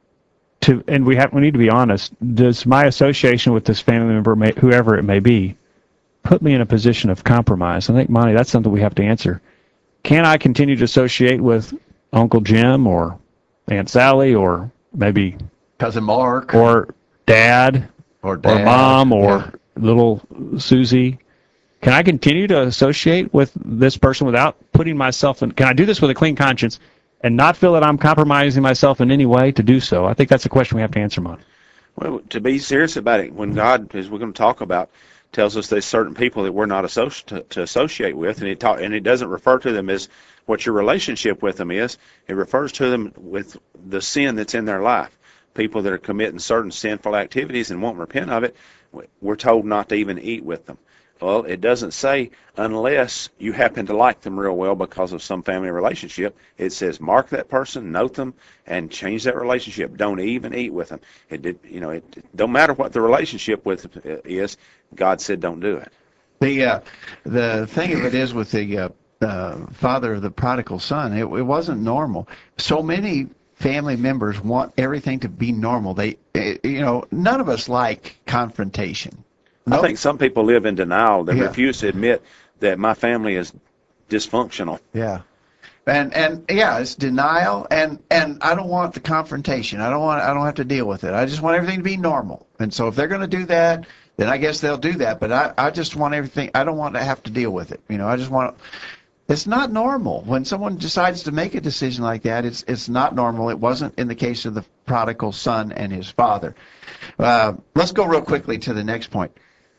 to and we have we need to be honest. Does my association with this family member, may, whoever it may be, put me in a position of compromise? I think, Monty, that's something we have to answer. Can I continue to associate with Uncle Jim or Aunt Sally or maybe Cousin Mark or Dad or, or Dad, Mom or yeah. little Susie? Can I continue to associate with this person without putting myself in? Can I do this with a clean conscience and not feel that I'm compromising myself in any way to do so? I think that's a question we have to answer, Mon. Well, to be serious about it, when God, as we're going to talk about, tells us there's certain people that we're not associ- to, to associate with, and it talk, and it doesn't refer to them as what your relationship with them is. It refers to them with the sin that's in their life. People that are committing certain sinful activities and won't repent of it, we're told not to even eat with them. Well, it doesn't say unless you happen to like them real well because of some family relationship. It says mark that person, note them, and change that relationship. Don't even eat with them. It did, you know, it, it don't matter what the relationship with is. God said don't do it. The uh, the thing of it is with the uh, uh, father of the prodigal son, it, it wasn't normal. So many family members want everything to be normal. They, it, you know, none of us like confrontation. Nope. I think some people live in denial. They Yeah. refuse to admit that my family is dysfunctional. Yeah. And and yeah, it's denial, and and I don't want the confrontation. I don't want I don't have to deal with it. I just want everything to be normal. And so if they're going to do that, then I guess they'll do that. But I I just want everything. I don't want to have to deal with it. You know, I just want. It's not normal when someone decides to make a decision like that. It's it's not normal. It wasn't in the case of the prodigal son and his father. Uh, let's go real quickly to the next point.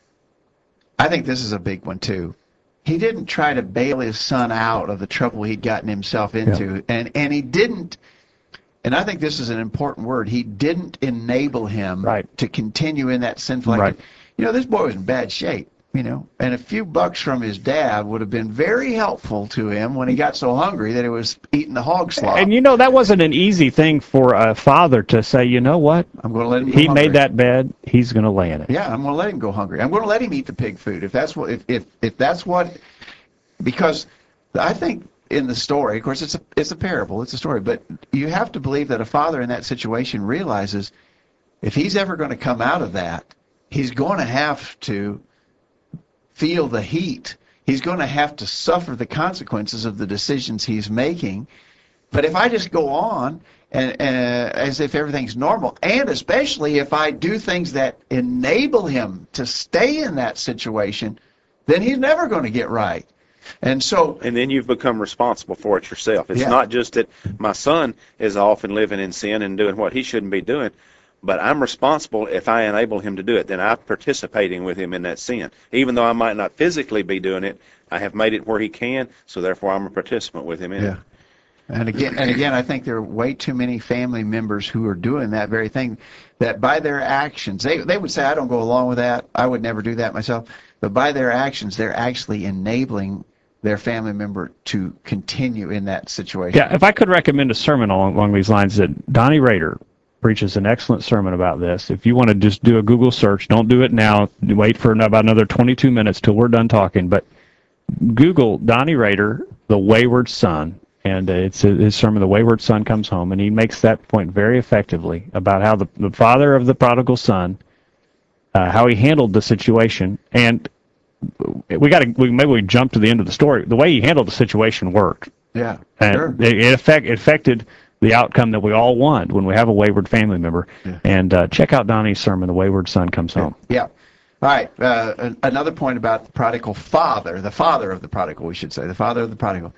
I think this is a big one too. He didn't try to bail his son out of the trouble he'd gotten himself into, yeah. and and he didn't. And I think this is an important word. He didn't enable him right. to continue in that sinful right. activity. You know, this boy was in bad shape. You know, and a few bucks from his dad would have been very helpful to him when he got so hungry that he was eating the hog slop. And you know, that wasn't an easy thing for a father to say, you know what? I'm going to let him go He hungry. made that bed, he's going to lay in it. Yeah, I'm going to let him go hungry. I'm going to let him eat the pig food. If that's what, if, if, if that's what, because I think in the story, of course, it's a, it's a parable, it's a story, but you have to believe that a father in that situation realizes if he's ever going to come out of that, he's going to have to feel the heat. He's going to have to suffer the consequences of the decisions he's making. But if I just go on and, uh, as if everything's normal, and especially if I do things that enable him to stay in that situation, then he's never going to get right. And so, and then you've become responsible for it yourself. It's yeah. not just that my son is off and living in sin and doing what he shouldn't be doing, but I'm responsible if I enable him to do it. Then I'm participating with him in that sin. Even though I might not physically be doing it, I have made it where he can, so therefore I'm a participant with him in yeah. it. And again, and again, I think there are way too many family members who are doing that very thing, that by their actions, they, they would say, I don't go along with that, I would never do that myself, but by their actions, they're actually enabling their family member to continue in that situation. Yeah, if I could recommend a sermon along, along these lines, that Donnie Rader preaches an excellent sermon about this. If you want to just do a Google search, don't do it now. Wait for about another twenty-two minutes till we're done talking. But Google Donnie Rader, The Wayward Son, and uh, it's his sermon, The Wayward Son Comes Home, and he makes that point very effectively about how the, the father of the prodigal son, uh, how he handled the situation. And we got to we, maybe we jump to the end of the story. The way he handled the situation worked. Yeah, and sure. It, it, affect, it affected the outcome that we all want when we have a wayward family member. Yeah. And uh, check out Donnie's sermon, The Wayward Son Comes Home. Yeah. All right. Uh, another point about the prodigal father, the father of the prodigal, we should say, the father of the prodigal.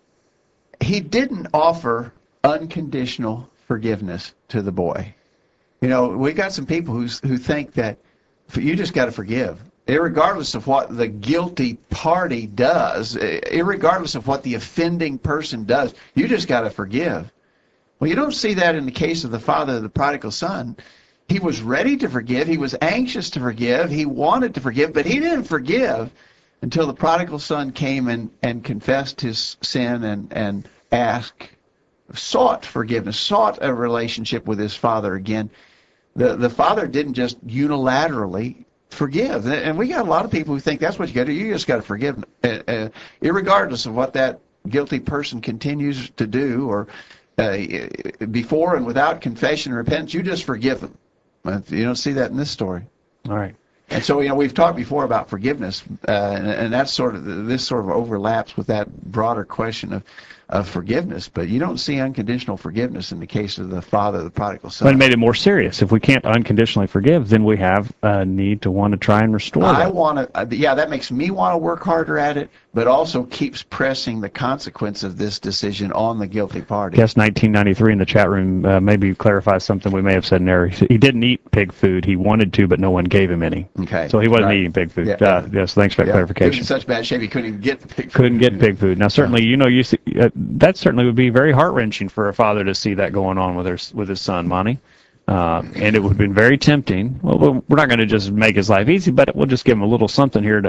He didn't offer unconditional forgiveness to the boy. You know, we got some people who who think that you just got to forgive, irregardless of what the guilty party does, irregardless of what the offending person does. You just got to forgive. Well, you don't see that in the case of the father of the prodigal son. He was ready to forgive. He was anxious to forgive. He wanted to forgive, but he didn't forgive until the prodigal son came and, and confessed his sin and, and asked, sought forgiveness, sought a relationship with his father again. The, the father didn't just unilaterally forgive. And we got a lot of people who think that's what you got to do. You just got to forgive, uh, uh, irregardless of what that guilty person continues to do, or Uh, before and without confession and repentance, you just forgive them. You don't see that in this story. All right. And so, you know, we've talked before about forgiveness, uh, and, and that's sort of, this sort of overlaps with that broader question of, of forgiveness. But you don't see unconditional forgiveness in the case of the father of the prodigal son. But it made it more serious. If we can't unconditionally forgive, then we have a need to want to try and restore I that. want to, uh, yeah, that makes me want to work harder at it, but also keeps pressing the consequence of this decision on the guilty party. Guess nineteen ninety-three in the chat room uh, maybe clarifies something we may have said in there. He didn't eat pig food. He wanted to, but no one gave him any. Okay. So he wasn't Right. eating pig food. Yeah. Uh, yes, thanks for that Yeah. clarification. He was in such bad shape he couldn't even get the pig food. Couldn't get pig food. Now, certainly, you know, you see, uh, that certainly would be very heart-wrenching for a father to see that going on with his, with his son, Monty. Uh, and it would have been very tempting. Well, we're not going to just make his life easy, but we'll just give him a little something here to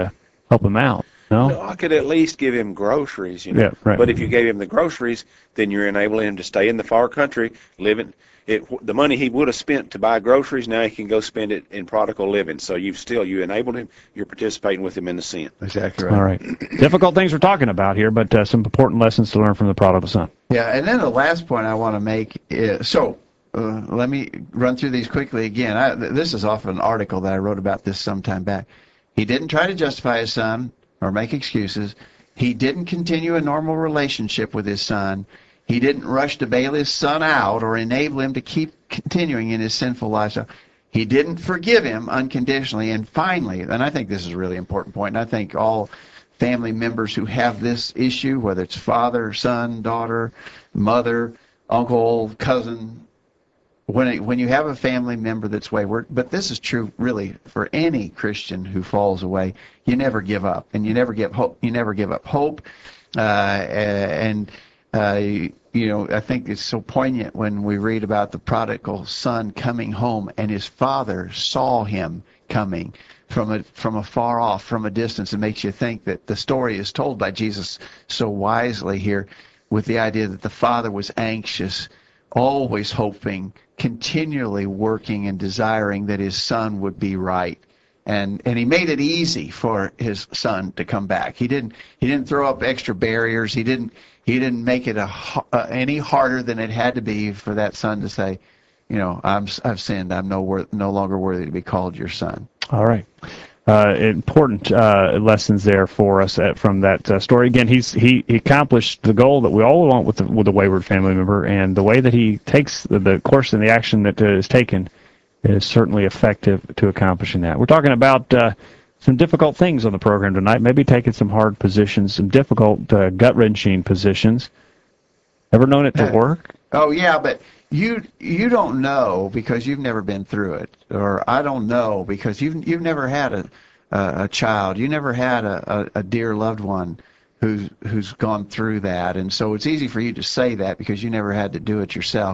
help him out. No? Well, I could at least give him groceries, you know. Yeah, right. But if you gave him the groceries, then you're enabling him to stay in the far country, living it. The money he would have spent to buy groceries, now he can go spend it in prodigal living. So you've still you enabled him. You're participating with him in the sin. Exactly right. All right. Difficult things we're talking about here, but uh, some important lessons to learn from the prodigal son. Yeah, and then the last point I want to make is, so uh, let me run through these quickly again. I, this is off an article that I wrote about this some time back. He didn't try to justify his son or make excuses. He didn't continue a normal relationship with his son. He didn't rush to bail his son out or enable him to keep continuing in his sinful lifestyle. He didn't forgive him unconditionally. And finally, and I think this is a really important point, and I think all family members who have this issue, whether it's father, son, daughter, mother, uncle, cousin, when it, when you have a family member that's wayward, but this is true really for any Christian who falls away, you never give up, and you never give hope. You never give up hope, uh, and uh, you know I think it's so poignant when we read about the prodigal son coming home, and his father saw him coming from a from afar off, from a distance. It makes you think that the story is told by Jesus so wisely here, with the idea that the father was anxious, always hoping, continually working and desiring that his son would be right. And and he made it easy for his son to come back. He didn't he didn't throw up extra barriers. He didn't he didn't make it a, uh, any harder than it had to be for that son to say, you know, I'm I've sinned. I'm no worth, no longer worthy to be called your son. All right. Uh, important uh, lessons there for us at, from that uh, story. Again, he's he, he accomplished the goal that we all want with the, with a wayward family member, and the way that he takes the, the course and the action that uh, is taken is certainly effective to accomplishing that. We're talking about uh, some difficult things on the program tonight, maybe taking some hard positions, some difficult uh, gut-wrenching positions. Ever known it to work? Oh, yeah, but you you don't know because you've never been through it, or I don't know because you've you've never had a a, a child, you never had a, a, a dear loved one who's who's gone through that, and so it's easy for you to say that because you never had to do it yourself.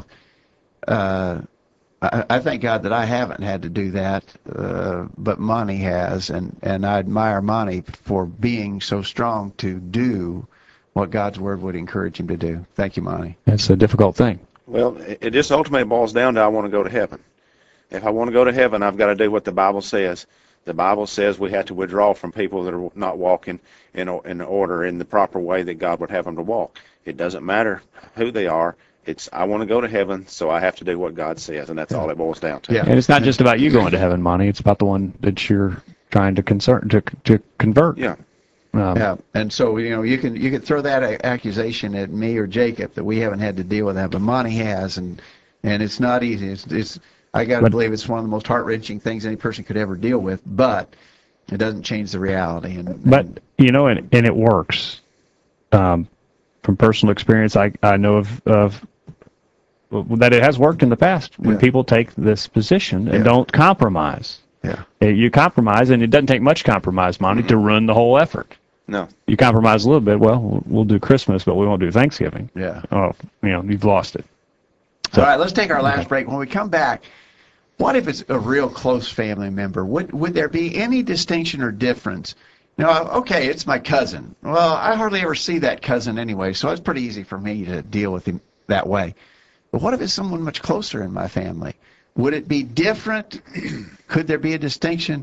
Uh, I, I thank God that I haven't had to do that, uh, but Monty has, and and I admire Monty for being so strong to do what God's Word would encourage him to do. Thank you, Monty. It's a difficult thing. Well, it it just ultimately boils down to I want to go to heaven. If I want to go to heaven, I've got to do what the Bible says. The Bible says we have to withdraw from people that are not walking in in order, in the proper way that God would have them to walk. It doesn't matter who they are. It's I want to go to heaven, so I have to do what God says, and that's all it boils down to. Yeah. And it's not just about you going to heaven, Monty. It's about the one that you're trying to concern to to convert. Yeah. Um, Yeah, and so you know you can you can throw that a- accusation at me or Jacob that we haven't had to deal with that, but Monty has, and and it's not easy. It's, it's I got to But- believe it's one of the most heart-wrenching things any person could ever deal with, but it doesn't change the reality. And, But and you know, and and it works. Um, from personal experience, I I know of of that it has worked in the past when Yeah. people take this position and Yeah. don't compromise. yeah, Uh, You compromise, and it doesn't take much compromise, Monty, to run the whole effort. No. You compromise a little bit. Well, we'll- we'll do Christmas, but we won't do Thanksgiving. yeah. Oh, you know, you've lost it. All right, let's take our last break. When we come back, what if it's a real close family member? Would would there be any distinction or difference? You know, okay, it's my cousin. Well, I hardly ever see that cousin anyway, so it's pretty easy for me to deal with him that way. But what if it's someone much closer in my family? Would it be different? Could there be a distinction?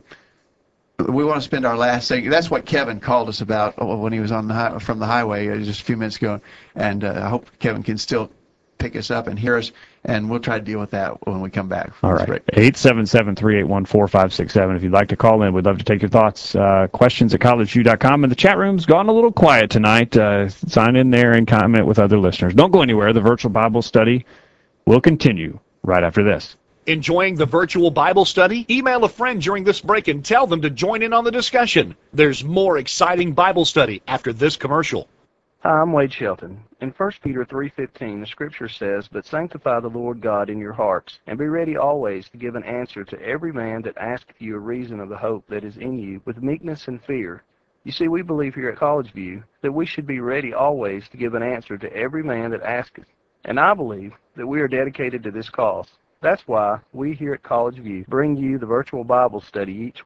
We want to spend our last second. That's what Kevin called us about when he was on the high, from the highway uh, just a few minutes ago. And uh, I hope Kevin can still pick us up and hear us, and we'll try to deal with that when we come back. from All this right. break. eight seven seven, three eight one, four five six seven. If you'd like to call in, we'd love to take your thoughts. Uh, questions at college view dot com. And the chat room's gone a little quiet tonight. Uh, sign in there and comment with other listeners. Don't go anywhere. The virtual Bible study will continue right after this. Enjoying the virtual Bible study? Email a friend during this break and tell them to join in on the discussion. There's more exciting Bible study after this commercial. Hi, I'm Wade Shelton. In First Peter three fifteen, the scripture says, "But sanctify the Lord God in your hearts, and be ready always to give an answer to every man that asketh you a reason of the hope that is in you, with meekness and fear." You see, we believe here at College View that we should be ready always to give an answer to every man that asketh. And I believe that we are dedicated to this cause. That's why we here at College View bring you the virtual Bible study each week.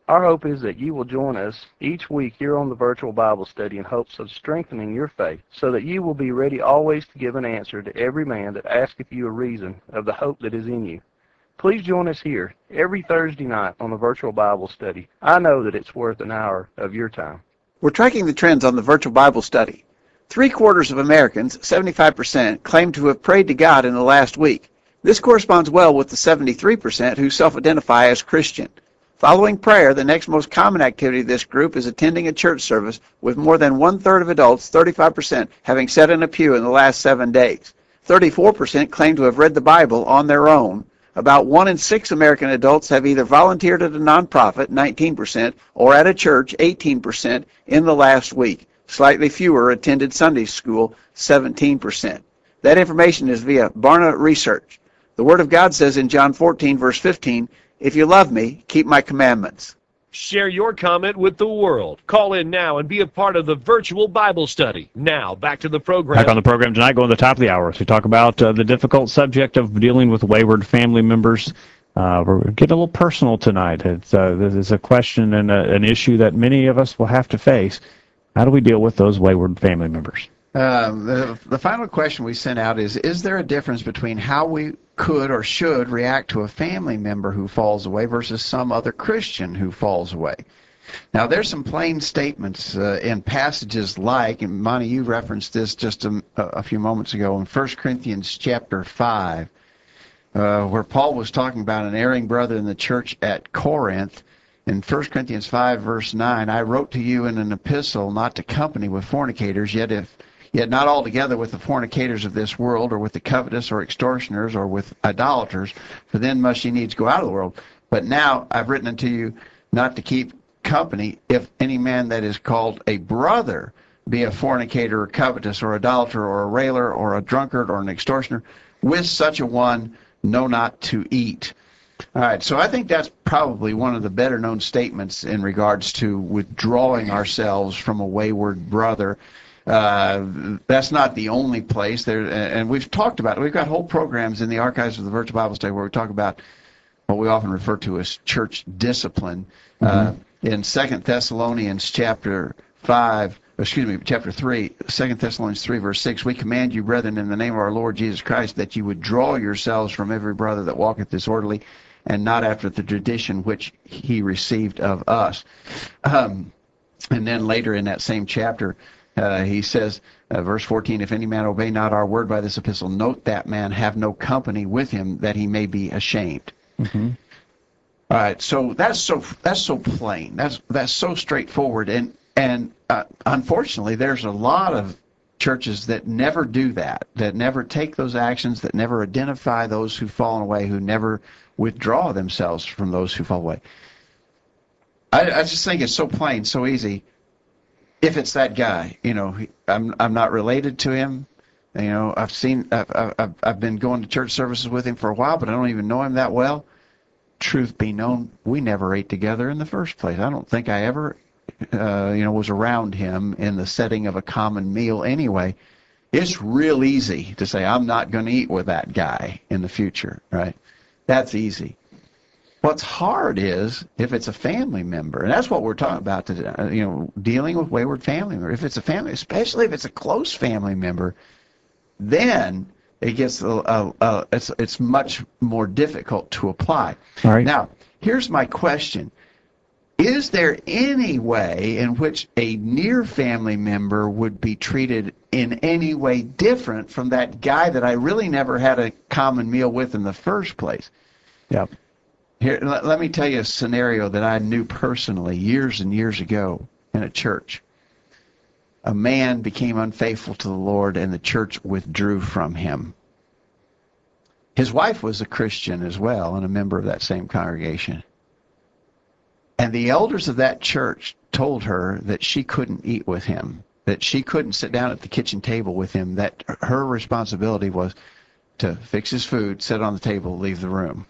Our hope is that you will join us each week here on the virtual Bible study in hopes of strengthening your faith, so that you will be ready always to give an answer to every man that asketh you a reason of the hope that is in you. Please join us here every Thursday night on the virtual Bible study. I know that it's worth an hour of your time. We're tracking the trends on the virtual Bible study. Three quarters of Americans, seventy-five percent, claim to have prayed to God in the last week. This corresponds well with the seventy-three percent who self-identify as Christian. Following prayer, the next most common activity of this group is attending a church service, with more than one-third of adults, thirty-five percent, having sat in a pew in the last seven days. thirty-four percent claim to have read the Bible on their own. About one in six American adults have either volunteered at a nonprofit, nineteen percent, or at a church, eighteen percent, in the last week. Slightly fewer attended Sunday school, seventeen percent. That information is via Barna Research. The Word of God says in John fourteen, verse fifteen, "If you love me, keep my commandments." Share your comment with the world. Call in now and be a part of the virtual Bible study. Now, back to the program. Back on the program tonight, going to the top of the hour. So we talk about uh, the difficult subject of dealing with wayward family members. Uh, we're getting a little personal tonight. It's, uh, this is a question and a, an issue that many of us will have to face. How do we deal with those wayward family members? Um, the, the final question we sent out is, is there a difference between how we could or should react to a family member who falls away versus some other Christian who falls away? Now, there's some plain statements uh, in passages like, and Monty, you referenced this just a, a few moments ago, in First Corinthians chapter five, uh, where Paul was talking about an erring brother in the church at Corinth. In First Corinthians five, verse nine, "I wrote to you in an epistle not to company with fornicators, yet if Yet not altogether with the fornicators of this world, or with the covetous, or extortioners, or with idolaters, for then must ye needs go out of the world. But now I've written unto you not to keep company, if any man that is called a brother be a fornicator, or covetous, or idolater, or a railer, or a drunkard, or an extortioner. With such a one, know not to eat." All right, so I think that's probably one of the better known statements in regards to withdrawing ourselves from a wayward brother. Uh, that's not the only place there, and we've talked about it. We've got whole programs in the archives of the Virtual Bible Study where we talk about what we often refer to as church discipline. Mm-hmm. Uh, in Second Thessalonians chapter five, excuse me, chapter three, Second Thessalonians three, verse six, "We command you, brethren, in the name of our Lord Jesus Christ, that you withdraw yourselves from every brother that walketh disorderly, and not after the tradition which he received of us." Um, and then later in that same chapter, Uh, he says, uh, verse fourteen, "If any man obey not our word by this epistle, note that man have no company with him, that he may be ashamed." Mm-hmm. All right, so that's so that's so plain. That's that's so straightforward, and and uh, unfortunately, there's a lot of churches that never do that, that never take those actions, that never identify those who've fallen away, who never withdraw themselves from those who fall away. I, I just think it's so plain, so easy. If it's that guy, you know, I'm I'm not related to him. You know, I've seen, I've, I've, I've been going to church services with him for a while, but I don't even know him that well. Truth be known, we never ate together in the first place. I don't think I ever, uh, you know, was around him in the setting of a common meal anyway. It's real easy to say, I'm not going to eat with that guy in the future, right? That's easy. What's hard is if it's a family member, and that's what we're talking about today, you know, dealing with wayward family member. If it's a family, especially if it's a close family member, then it gets a, a, a, it's it's much more difficult to apply. All right. Now, here's my question: is there any way in which a near family member would be treated in any way different from that guy that I really never had a common meal with in the first place? Yeah. Here, let, let me tell you a scenario that I knew personally years and years ago in a church. A man became unfaithful to the Lord, and the church withdrew from him. His wife was a Christian as well, and a member of that same congregation. And the elders of that church told her that she couldn't eat with him, that she couldn't sit down at the kitchen table with him, that her responsibility was to fix his food, sit on the table, leave the room.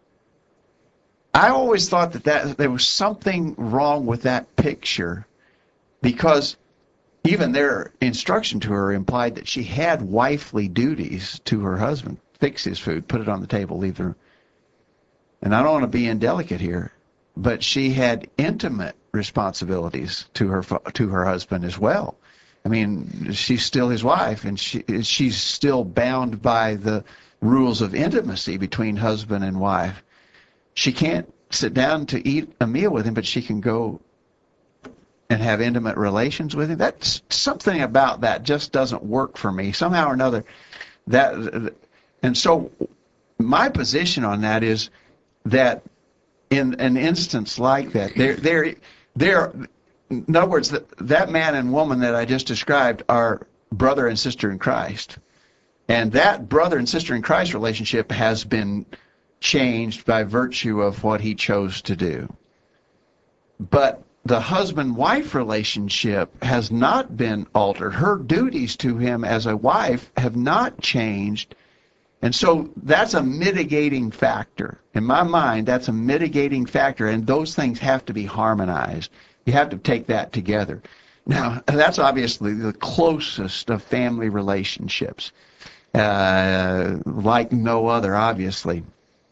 I always thought that, that there was something wrong with that picture, because even their instruction to her implied that she had wifely duties to her husband. Fix his food, put it on the table, leave the room. And I don't want to be indelicate here, but she had intimate responsibilities to her to her husband as well. I mean, she's still his wife, and she she's still bound by the rules of intimacy between husband and wife. She can't sit down to eat a meal with him, but she can go and have intimate relations with him. That's something about that just doesn't work for me somehow or another. That and so my position on that is that in an instance like that, there there there. In other words, that, that man and woman that I just described are brother and sister in Christ. And that brother and sister in Christ relationship has been changed by virtue of what he chose to do. But the husband-wife relationship has not been altered. Her duties to him as a wife have not changed. And so that's a mitigating factor. In my mind, that's a mitigating factor, and those things have to be harmonized. You have to take that together. Now, that's obviously the closest of family relationships, uh, like no other, obviously.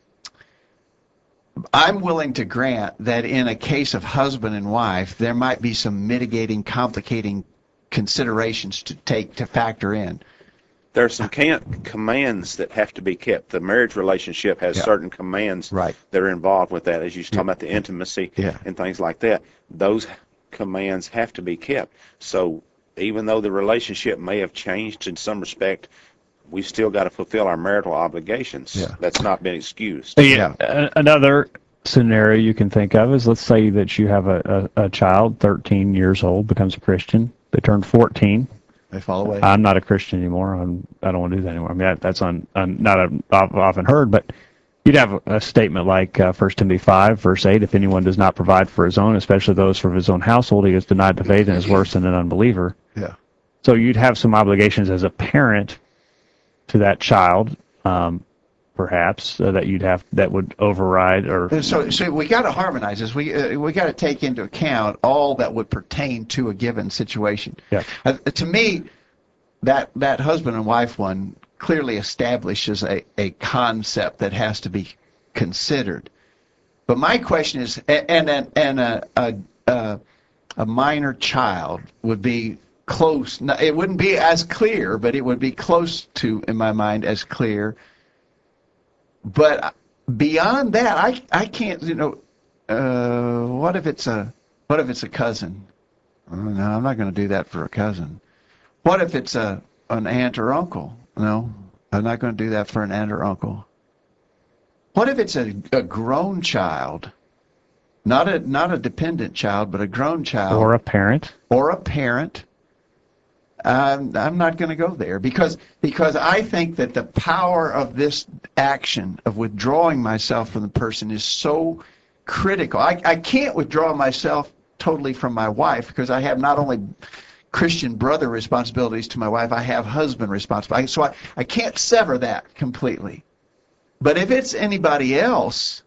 I'm willing to grant that in a case of husband and wife, there might be some mitigating, complicating considerations to take, to factor in. There are some can- commands that have to be kept. The marriage relationship has Yeah. certain commands Right. that are involved with that, as you were talking about the intimacy Yeah. and things like that. Those commands have to be kept. So even though the relationship may have changed in some respect, we've still got to fulfill our marital obligations. Yeah. That's not been excused. Yeah. A- Another scenario you can think of is, let's say that you have a, a, a child, thirteen years old, becomes a Christian. They turn fourteen. They fall away. I'm not a Christian anymore. I'm, I don't want to do that anymore. I mean, that, that's on, on not a, often heard, but you'd have a, a statement like uh, First Timothy five, verse eight, if anyone does not provide for his own, especially those from his own household, he is denied the faith and is worse than an unbeliever. Yeah. So you'd have some obligations as a parent to that child, um, perhaps, uh, that you'd have, that would override or... And so, so we got to harmonize this. We uh, we got to take into account all that would pertain to a given situation. Yeah. Uh, to me, that that husband and wife one clearly establishes a, a concept that has to be considered. But my question is, and and and a a, a, a minor child would be close. It wouldn't be as clear, but it would be close to, in my mind, as clear. But beyond that, I I can't, you know, uh, what if it's a what if it's a cousin? Oh, no, I'm not going to do that for a cousin. What if it's a an aunt or uncle? No, I'm not going to do that for an aunt or uncle. What if it's a, a grown child, not a not a dependent child, but a grown child, Or a parent. or a parent? Um, I'm not going to go there because because I think that the power of this action of withdrawing myself from the person is so critical. I, I can't withdraw myself totally from my wife because I have not only Christian brother responsibilities to my wife, I have husband responsibilities. So I, I can't sever that completely. But if it's anybody else,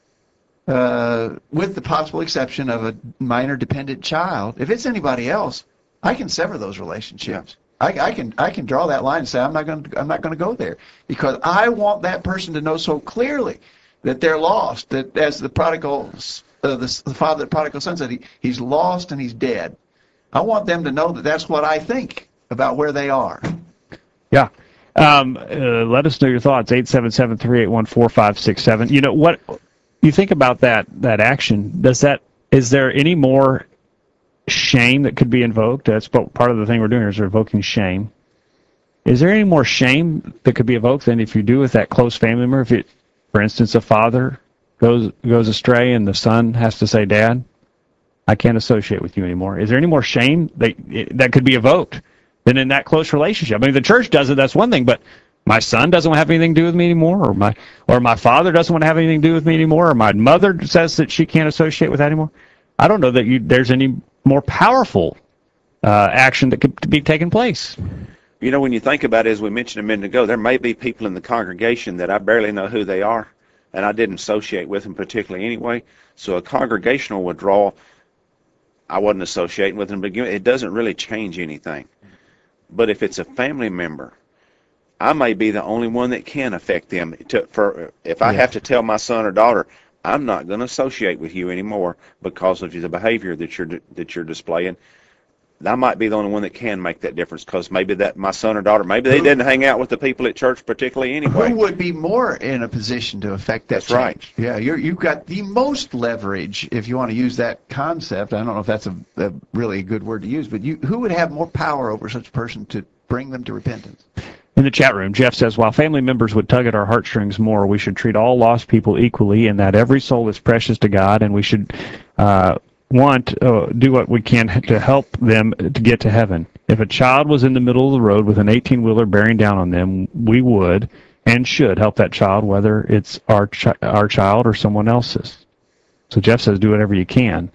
uh, with the possible exception of a minor dependent child, if it's anybody else, I can sever those relationships. I, I can I can draw that line and say I'm not going to I'm not going to go there because I want that person to know so clearly that they're lost. That as the prodigal, uh, the, the father of the prodigal son said, he, he's lost and he's dead. I want them to know that that's what I think about where they are. Yeah. Um, uh, let us know your thoughts. eight seven seven, three eight one, four five six seven. You know what you think about that that action? Does that is there any more shame that could be invoked? That's part of the thing we're doing is we're invoking shame. Is there any more shame that could be evoked than if you do with that close family member? If it, for instance, a father goes goes astray and the son has to say, "Dad, I can't associate with you anymore." Is there any more shame that that could be evoked than in that close relationship? I mean, the church does it, that's one thing, but my son doesn't want to have anything to do with me anymore, or my or my father doesn't want to have anything to do with me anymore, or my mother says that she can't associate with that anymore. I don't know that you there's any more powerful uh, action that could be taking place. You know, when you think about it, as we mentioned a minute ago, there may be people in the congregation that I barely know who they are, and I didn't associate with them particularly anyway. So a congregational withdrawal, I wasn't associating with them to begin with. It doesn't really change anything. But if it's a family member, I may be the only one that can affect them. To, for if I Yeah. have to tell my son or daughter, I'm not going to associate with you anymore because of the behavior that you're that you're displaying. I might be the only one that can make that difference, because maybe that my son or daughter, maybe they didn't hang out with the people at church particularly anyway. Who would be more in a position to affect that That's change? right. Yeah, you're, you've got the most leverage, if you want to use that concept. I don't know if that's a, a really a good word to use, but you, who would have more power over such a person to bring them to repentance? In the chat room, Jeff says, while family members would tug at our heartstrings more, we should treat all lost people equally, and that every soul is precious to God, and we should uh, want uh, do what we can to help them to get to heaven. If a child was in the middle of the road with an eighteen-wheeler bearing down on them, we would and should help that child, whether it's our chi- our child or someone else's. So Jeff says, do whatever you can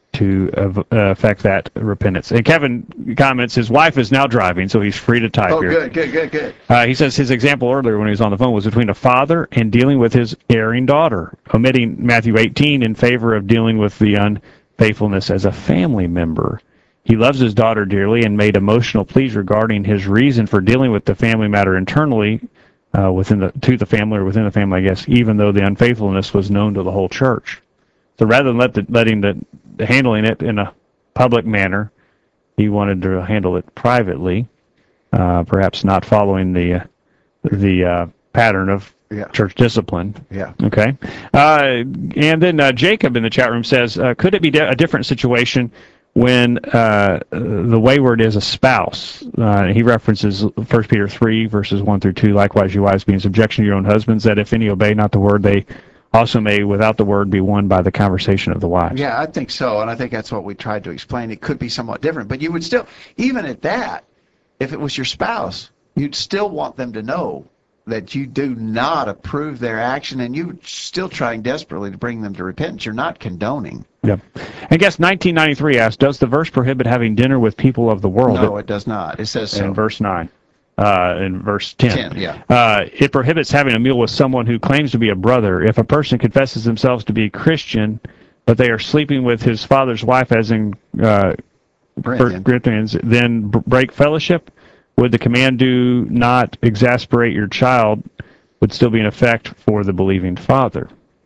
to uh, affect that repentance. And Kevin comments, his wife is now driving, so he's free to type Oh, here. good, good, good, good. Uh, he says his example earlier when he was on the phone was between a father and dealing with his erring daughter, omitting Matthew eighteen in favor of dealing with the unfaithfulness as a family member. He loves his daughter dearly and made emotional pleas regarding his reason for dealing with the family matter internally uh, within the to the family or within the family, I guess, even though the unfaithfulness was known to the whole church. So rather than let the, letting the handling it in a public manner, he wanted to handle it privately, uh, perhaps not following the uh, the uh, pattern of Yeah. church discipline. Yeah. Okay. Uh, and then uh, Jacob in the chat room says, uh, could it be di- a different situation when uh, the wayward is a spouse? Uh, he references First Peter three, verses one through two. Likewise, you wives, be in subjection to your own husbands, that if any obey not the word, they also may, without the word, be won by the conversation of the wives. Yeah, I think so, and I think that's what we tried to explain. It could be somewhat different, but you would still, even at that, if it was your spouse, you'd still want them to know that you do not approve their action, and you're still trying desperately to bring them to repentance. You're not condoning. Yep. I guess nineteen ninety-three asks, does the verse prohibit having dinner with people of the world? No, it does not. It says so. In verse nine. Uh, in verse ten. ten, yeah. Uh, it prohibits having a meal with someone who claims to be a brother. If a person confesses themselves to be Christian, but they are sleeping with his father's wife, as in uh, First Corinthians, then b- break fellowship. Would the command "do not exasperate your child" would still be in effect for the believing father?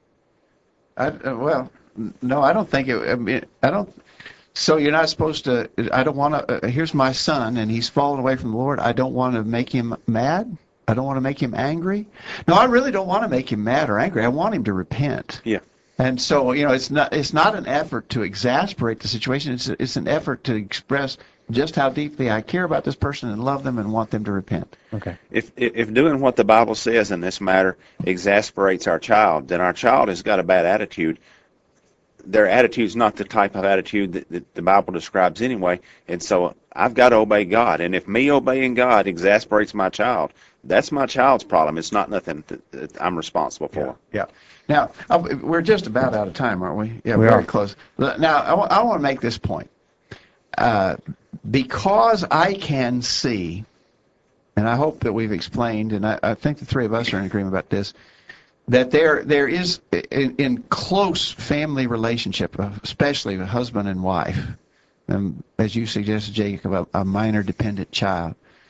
I, uh, well, n- no, I don't think it. I mean, I don't. So you're not supposed to. I don't want to. Uh, here's my son, and he's fallen away from the Lord. I don't want to make him mad. I don't want to make him angry. No, I really don't want to make him mad or angry. I want him to repent. Yeah. And so, you know, it's not it's not an effort to exasperate the situation. It's it's an effort to express just how deeply I care about this person and love them and want them to repent. Okay. If, if if doing what the Bible says in this matter exasperates our child, then our child has got a bad attitude. Their attitude's not the type of attitude that, that the Bible describes anyway, and so I've got to obey God. And if me obeying God exasperates my child, that's my child's problem. It's not nothing that, that I'm responsible for. Yeah. Now, uh, we're just about out of time, aren't we? Yeah, We very are. close. Now, I, w- I want to make this point. Uh, because I can see, and I hope that we've explained, and I, I think the three of us are in agreement about this, that there there is, in, in close family relationship, especially a husband and wife, and as you suggested, Jacob, a, a minor dependent child,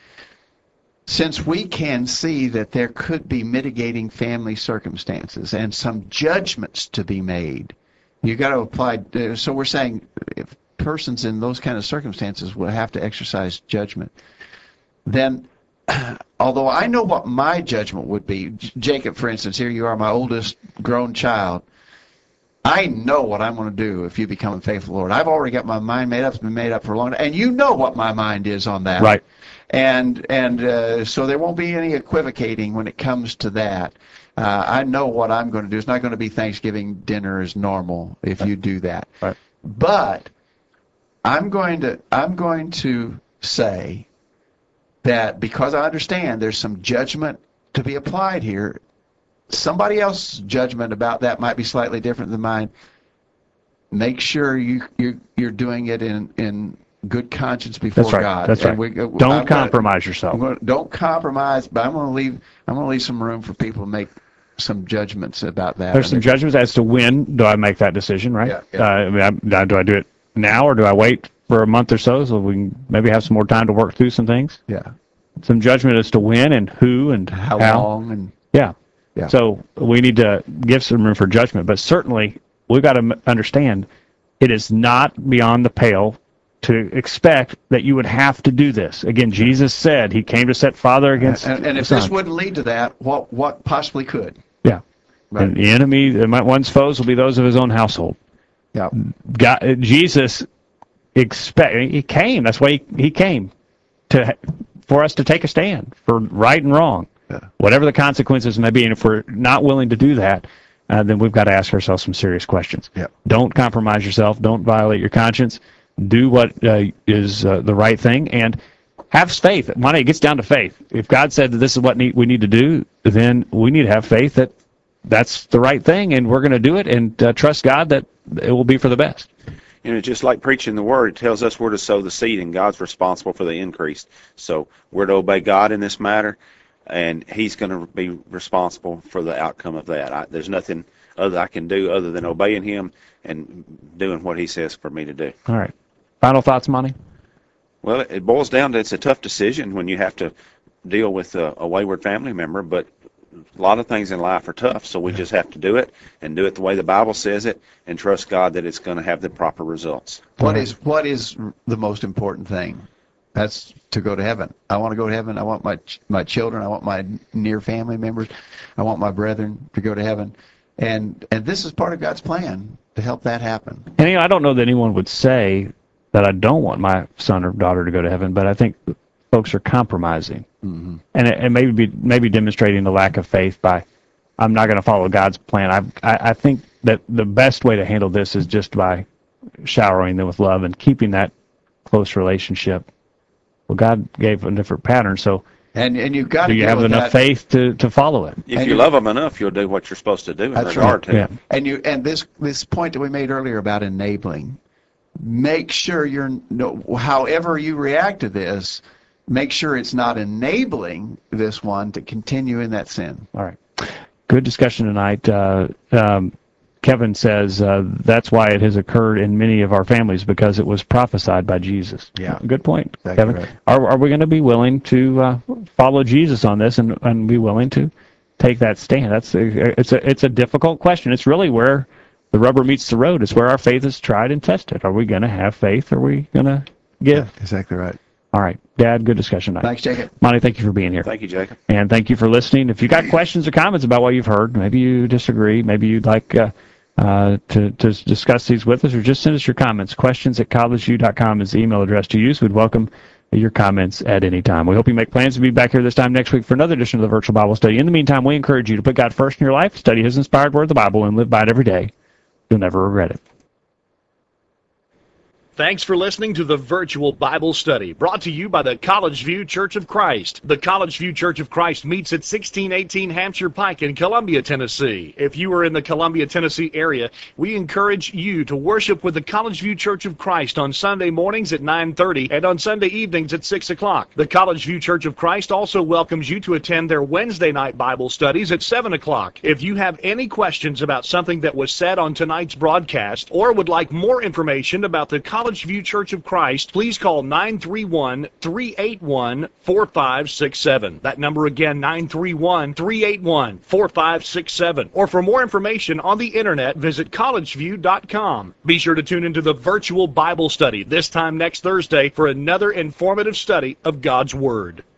since we can see that there could be mitigating family circumstances and some judgments to be made, you got to apply. Uh, so we're saying if persons in those kind of circumstances will have to exercise judgment, then although I know what my judgment would be, J- Jacob, for instance, here you are, my oldest grown child. I know what I'm going to do if you become a faithful Lord. I've already got my mind made up. It's been made up for a long time. And you know what my mind is on that. Right. And and uh, so there won't be any equivocating when it comes to that. Uh, I know what I'm going to do. It's not going to be Thanksgiving dinner as normal if you do that. Right. But I'm going to I'm going to say that because I understand there's some judgment to be applied here, somebody else's judgment about that might be slightly different than mine. Make sure you you you're doing it in in good conscience before That's right. God. That's And right. we- uh, Don't I'm gonna- compromise yourself. I'm gonna, don't compromise, but I'm going to leave. I'm going to leave some room for people to make some judgments about that. There's I some mean, judgments as to when do I make that decision, right? Yeah, yeah. Uh, I mean, I, do I do it now or do I wait for a month or so so we can maybe have some more time to work through some things? Yeah. Some judgment as to when and who and How, how. long and Yeah. Yeah. So we need to give some room for judgment. But certainly, we've got to understand it is not beyond the pale to expect that you would have to do this. Again, Jesus said he came to set father against And, and if son. this wouldn't lead to that, what what possibly could? Yeah. Right. And the enemy, one's foes will be those of his own household. Yeah. God, Jesus expect he came. That's why he, he came to for us to take a stand for right and wrong, Yeah. whatever the consequences may be. And if we're not willing to do that, uh, then we've got to ask ourselves some serious questions. Yeah. Don't compromise yourself. Don't violate your conscience. Do what uh, is uh, the right thing, and have faith. Money, it gets down to faith. If God said that this is what need, we need to do, then we need to have faith that that's the right thing, and we're going to do it, and uh, trust God that it will be for the best. You know, just like preaching the word, it tells us where to sow the seed, and God's responsible for the increase. So we're to obey God in this matter, and He's going to be responsible for the outcome of that. I, there's nothing other I can do other than obeying Him and doing what He says for me to do. All right. Final thoughts, Monty? Well, it boils down to it's a tough decision when you have to deal with a, a wayward family member, but a lot of things in life are tough, so we just have to do it and do it the way the Bible says it and trust God that it's going to have the proper results. What is what is the most important thing? That's to go to heaven. I want to go to heaven. I want my ch- my children. I want my near family members. I want my brethren to go to heaven. And and this is part of God's plan to help that happen. And you know, I don't know that anyone would say that I don't want my son or daughter to go to heaven, but I think folks are compromising. Mm-hmm. And it, it may be maybe demonstrating the lack of faith by, I'm not going to follow God's plan. I, I I think that the best way to handle this is just by showering them with love and keeping that close relationship. Well, God gave a different pattern, so And and you've got to do you deal have with enough that. faith to, to follow it? If And you you- love them enough, you'll do what you're supposed to do in That's regard right. to Yeah. it. And you and this this point that we made earlier about enabling, make sure you're no, however you react to this, make sure it's not enabling this one to continue in that sin. All right. Good discussion tonight. Uh, um, Kevin says uh, that's why it has occurred in many of our families, because it was prophesied by Jesus. Yeah. Good point, Exactly Kevin. right. Are, are we going to be willing to uh, follow Jesus on this and, and be willing to take that stand? That's a, it's a it's a difficult question. It's really where the rubber meets the road. It's where our faith is tried and tested. Are we going to have faith? Are we going to give? Exactly right. All right, Dad. Good discussion tonight. Thanks, Jacob. Monty, thank you for being here. Thank you, Jacob. And thank you for listening. If you got questions or comments about what you've heard, maybe you disagree, maybe you'd like uh, uh, to, to discuss these with us, or just send us your comments. Questions at collegeview dot com is the email address to use. We'd welcome your comments at any time. We hope you make plans to be back here this time next week for another edition of the Virtual Bible Study. In the meantime, we encourage you to put God first in your life, study His inspired word, the Bible, and live by it every day. You'll never regret it. Thanks for listening to the Virtual Bible Study, brought to you by the College View Church of Christ. The College View Church of Christ meets at sixteen eighteen Hampshire Pike in Columbia, Tennessee. If you are in the Columbia, Tennessee area, we encourage you to worship with the College View Church of Christ on Sunday mornings at nine thirty and on Sunday evenings at six o'clock. The College View Church of Christ also welcomes you to attend their Wednesday night Bible studies at seven o'clock. If you have any questions about something that was said on tonight's broadcast, or would like more information about the College College View Church of Christ, please call nine three one, three eight one, four five six seven. That number again, nine three one, three eight one, four five six seven. Or for more information on the internet, visit college view dot com. Be sure to tune into the Virtual Bible Study this time next Thursday for another informative study of God's Word.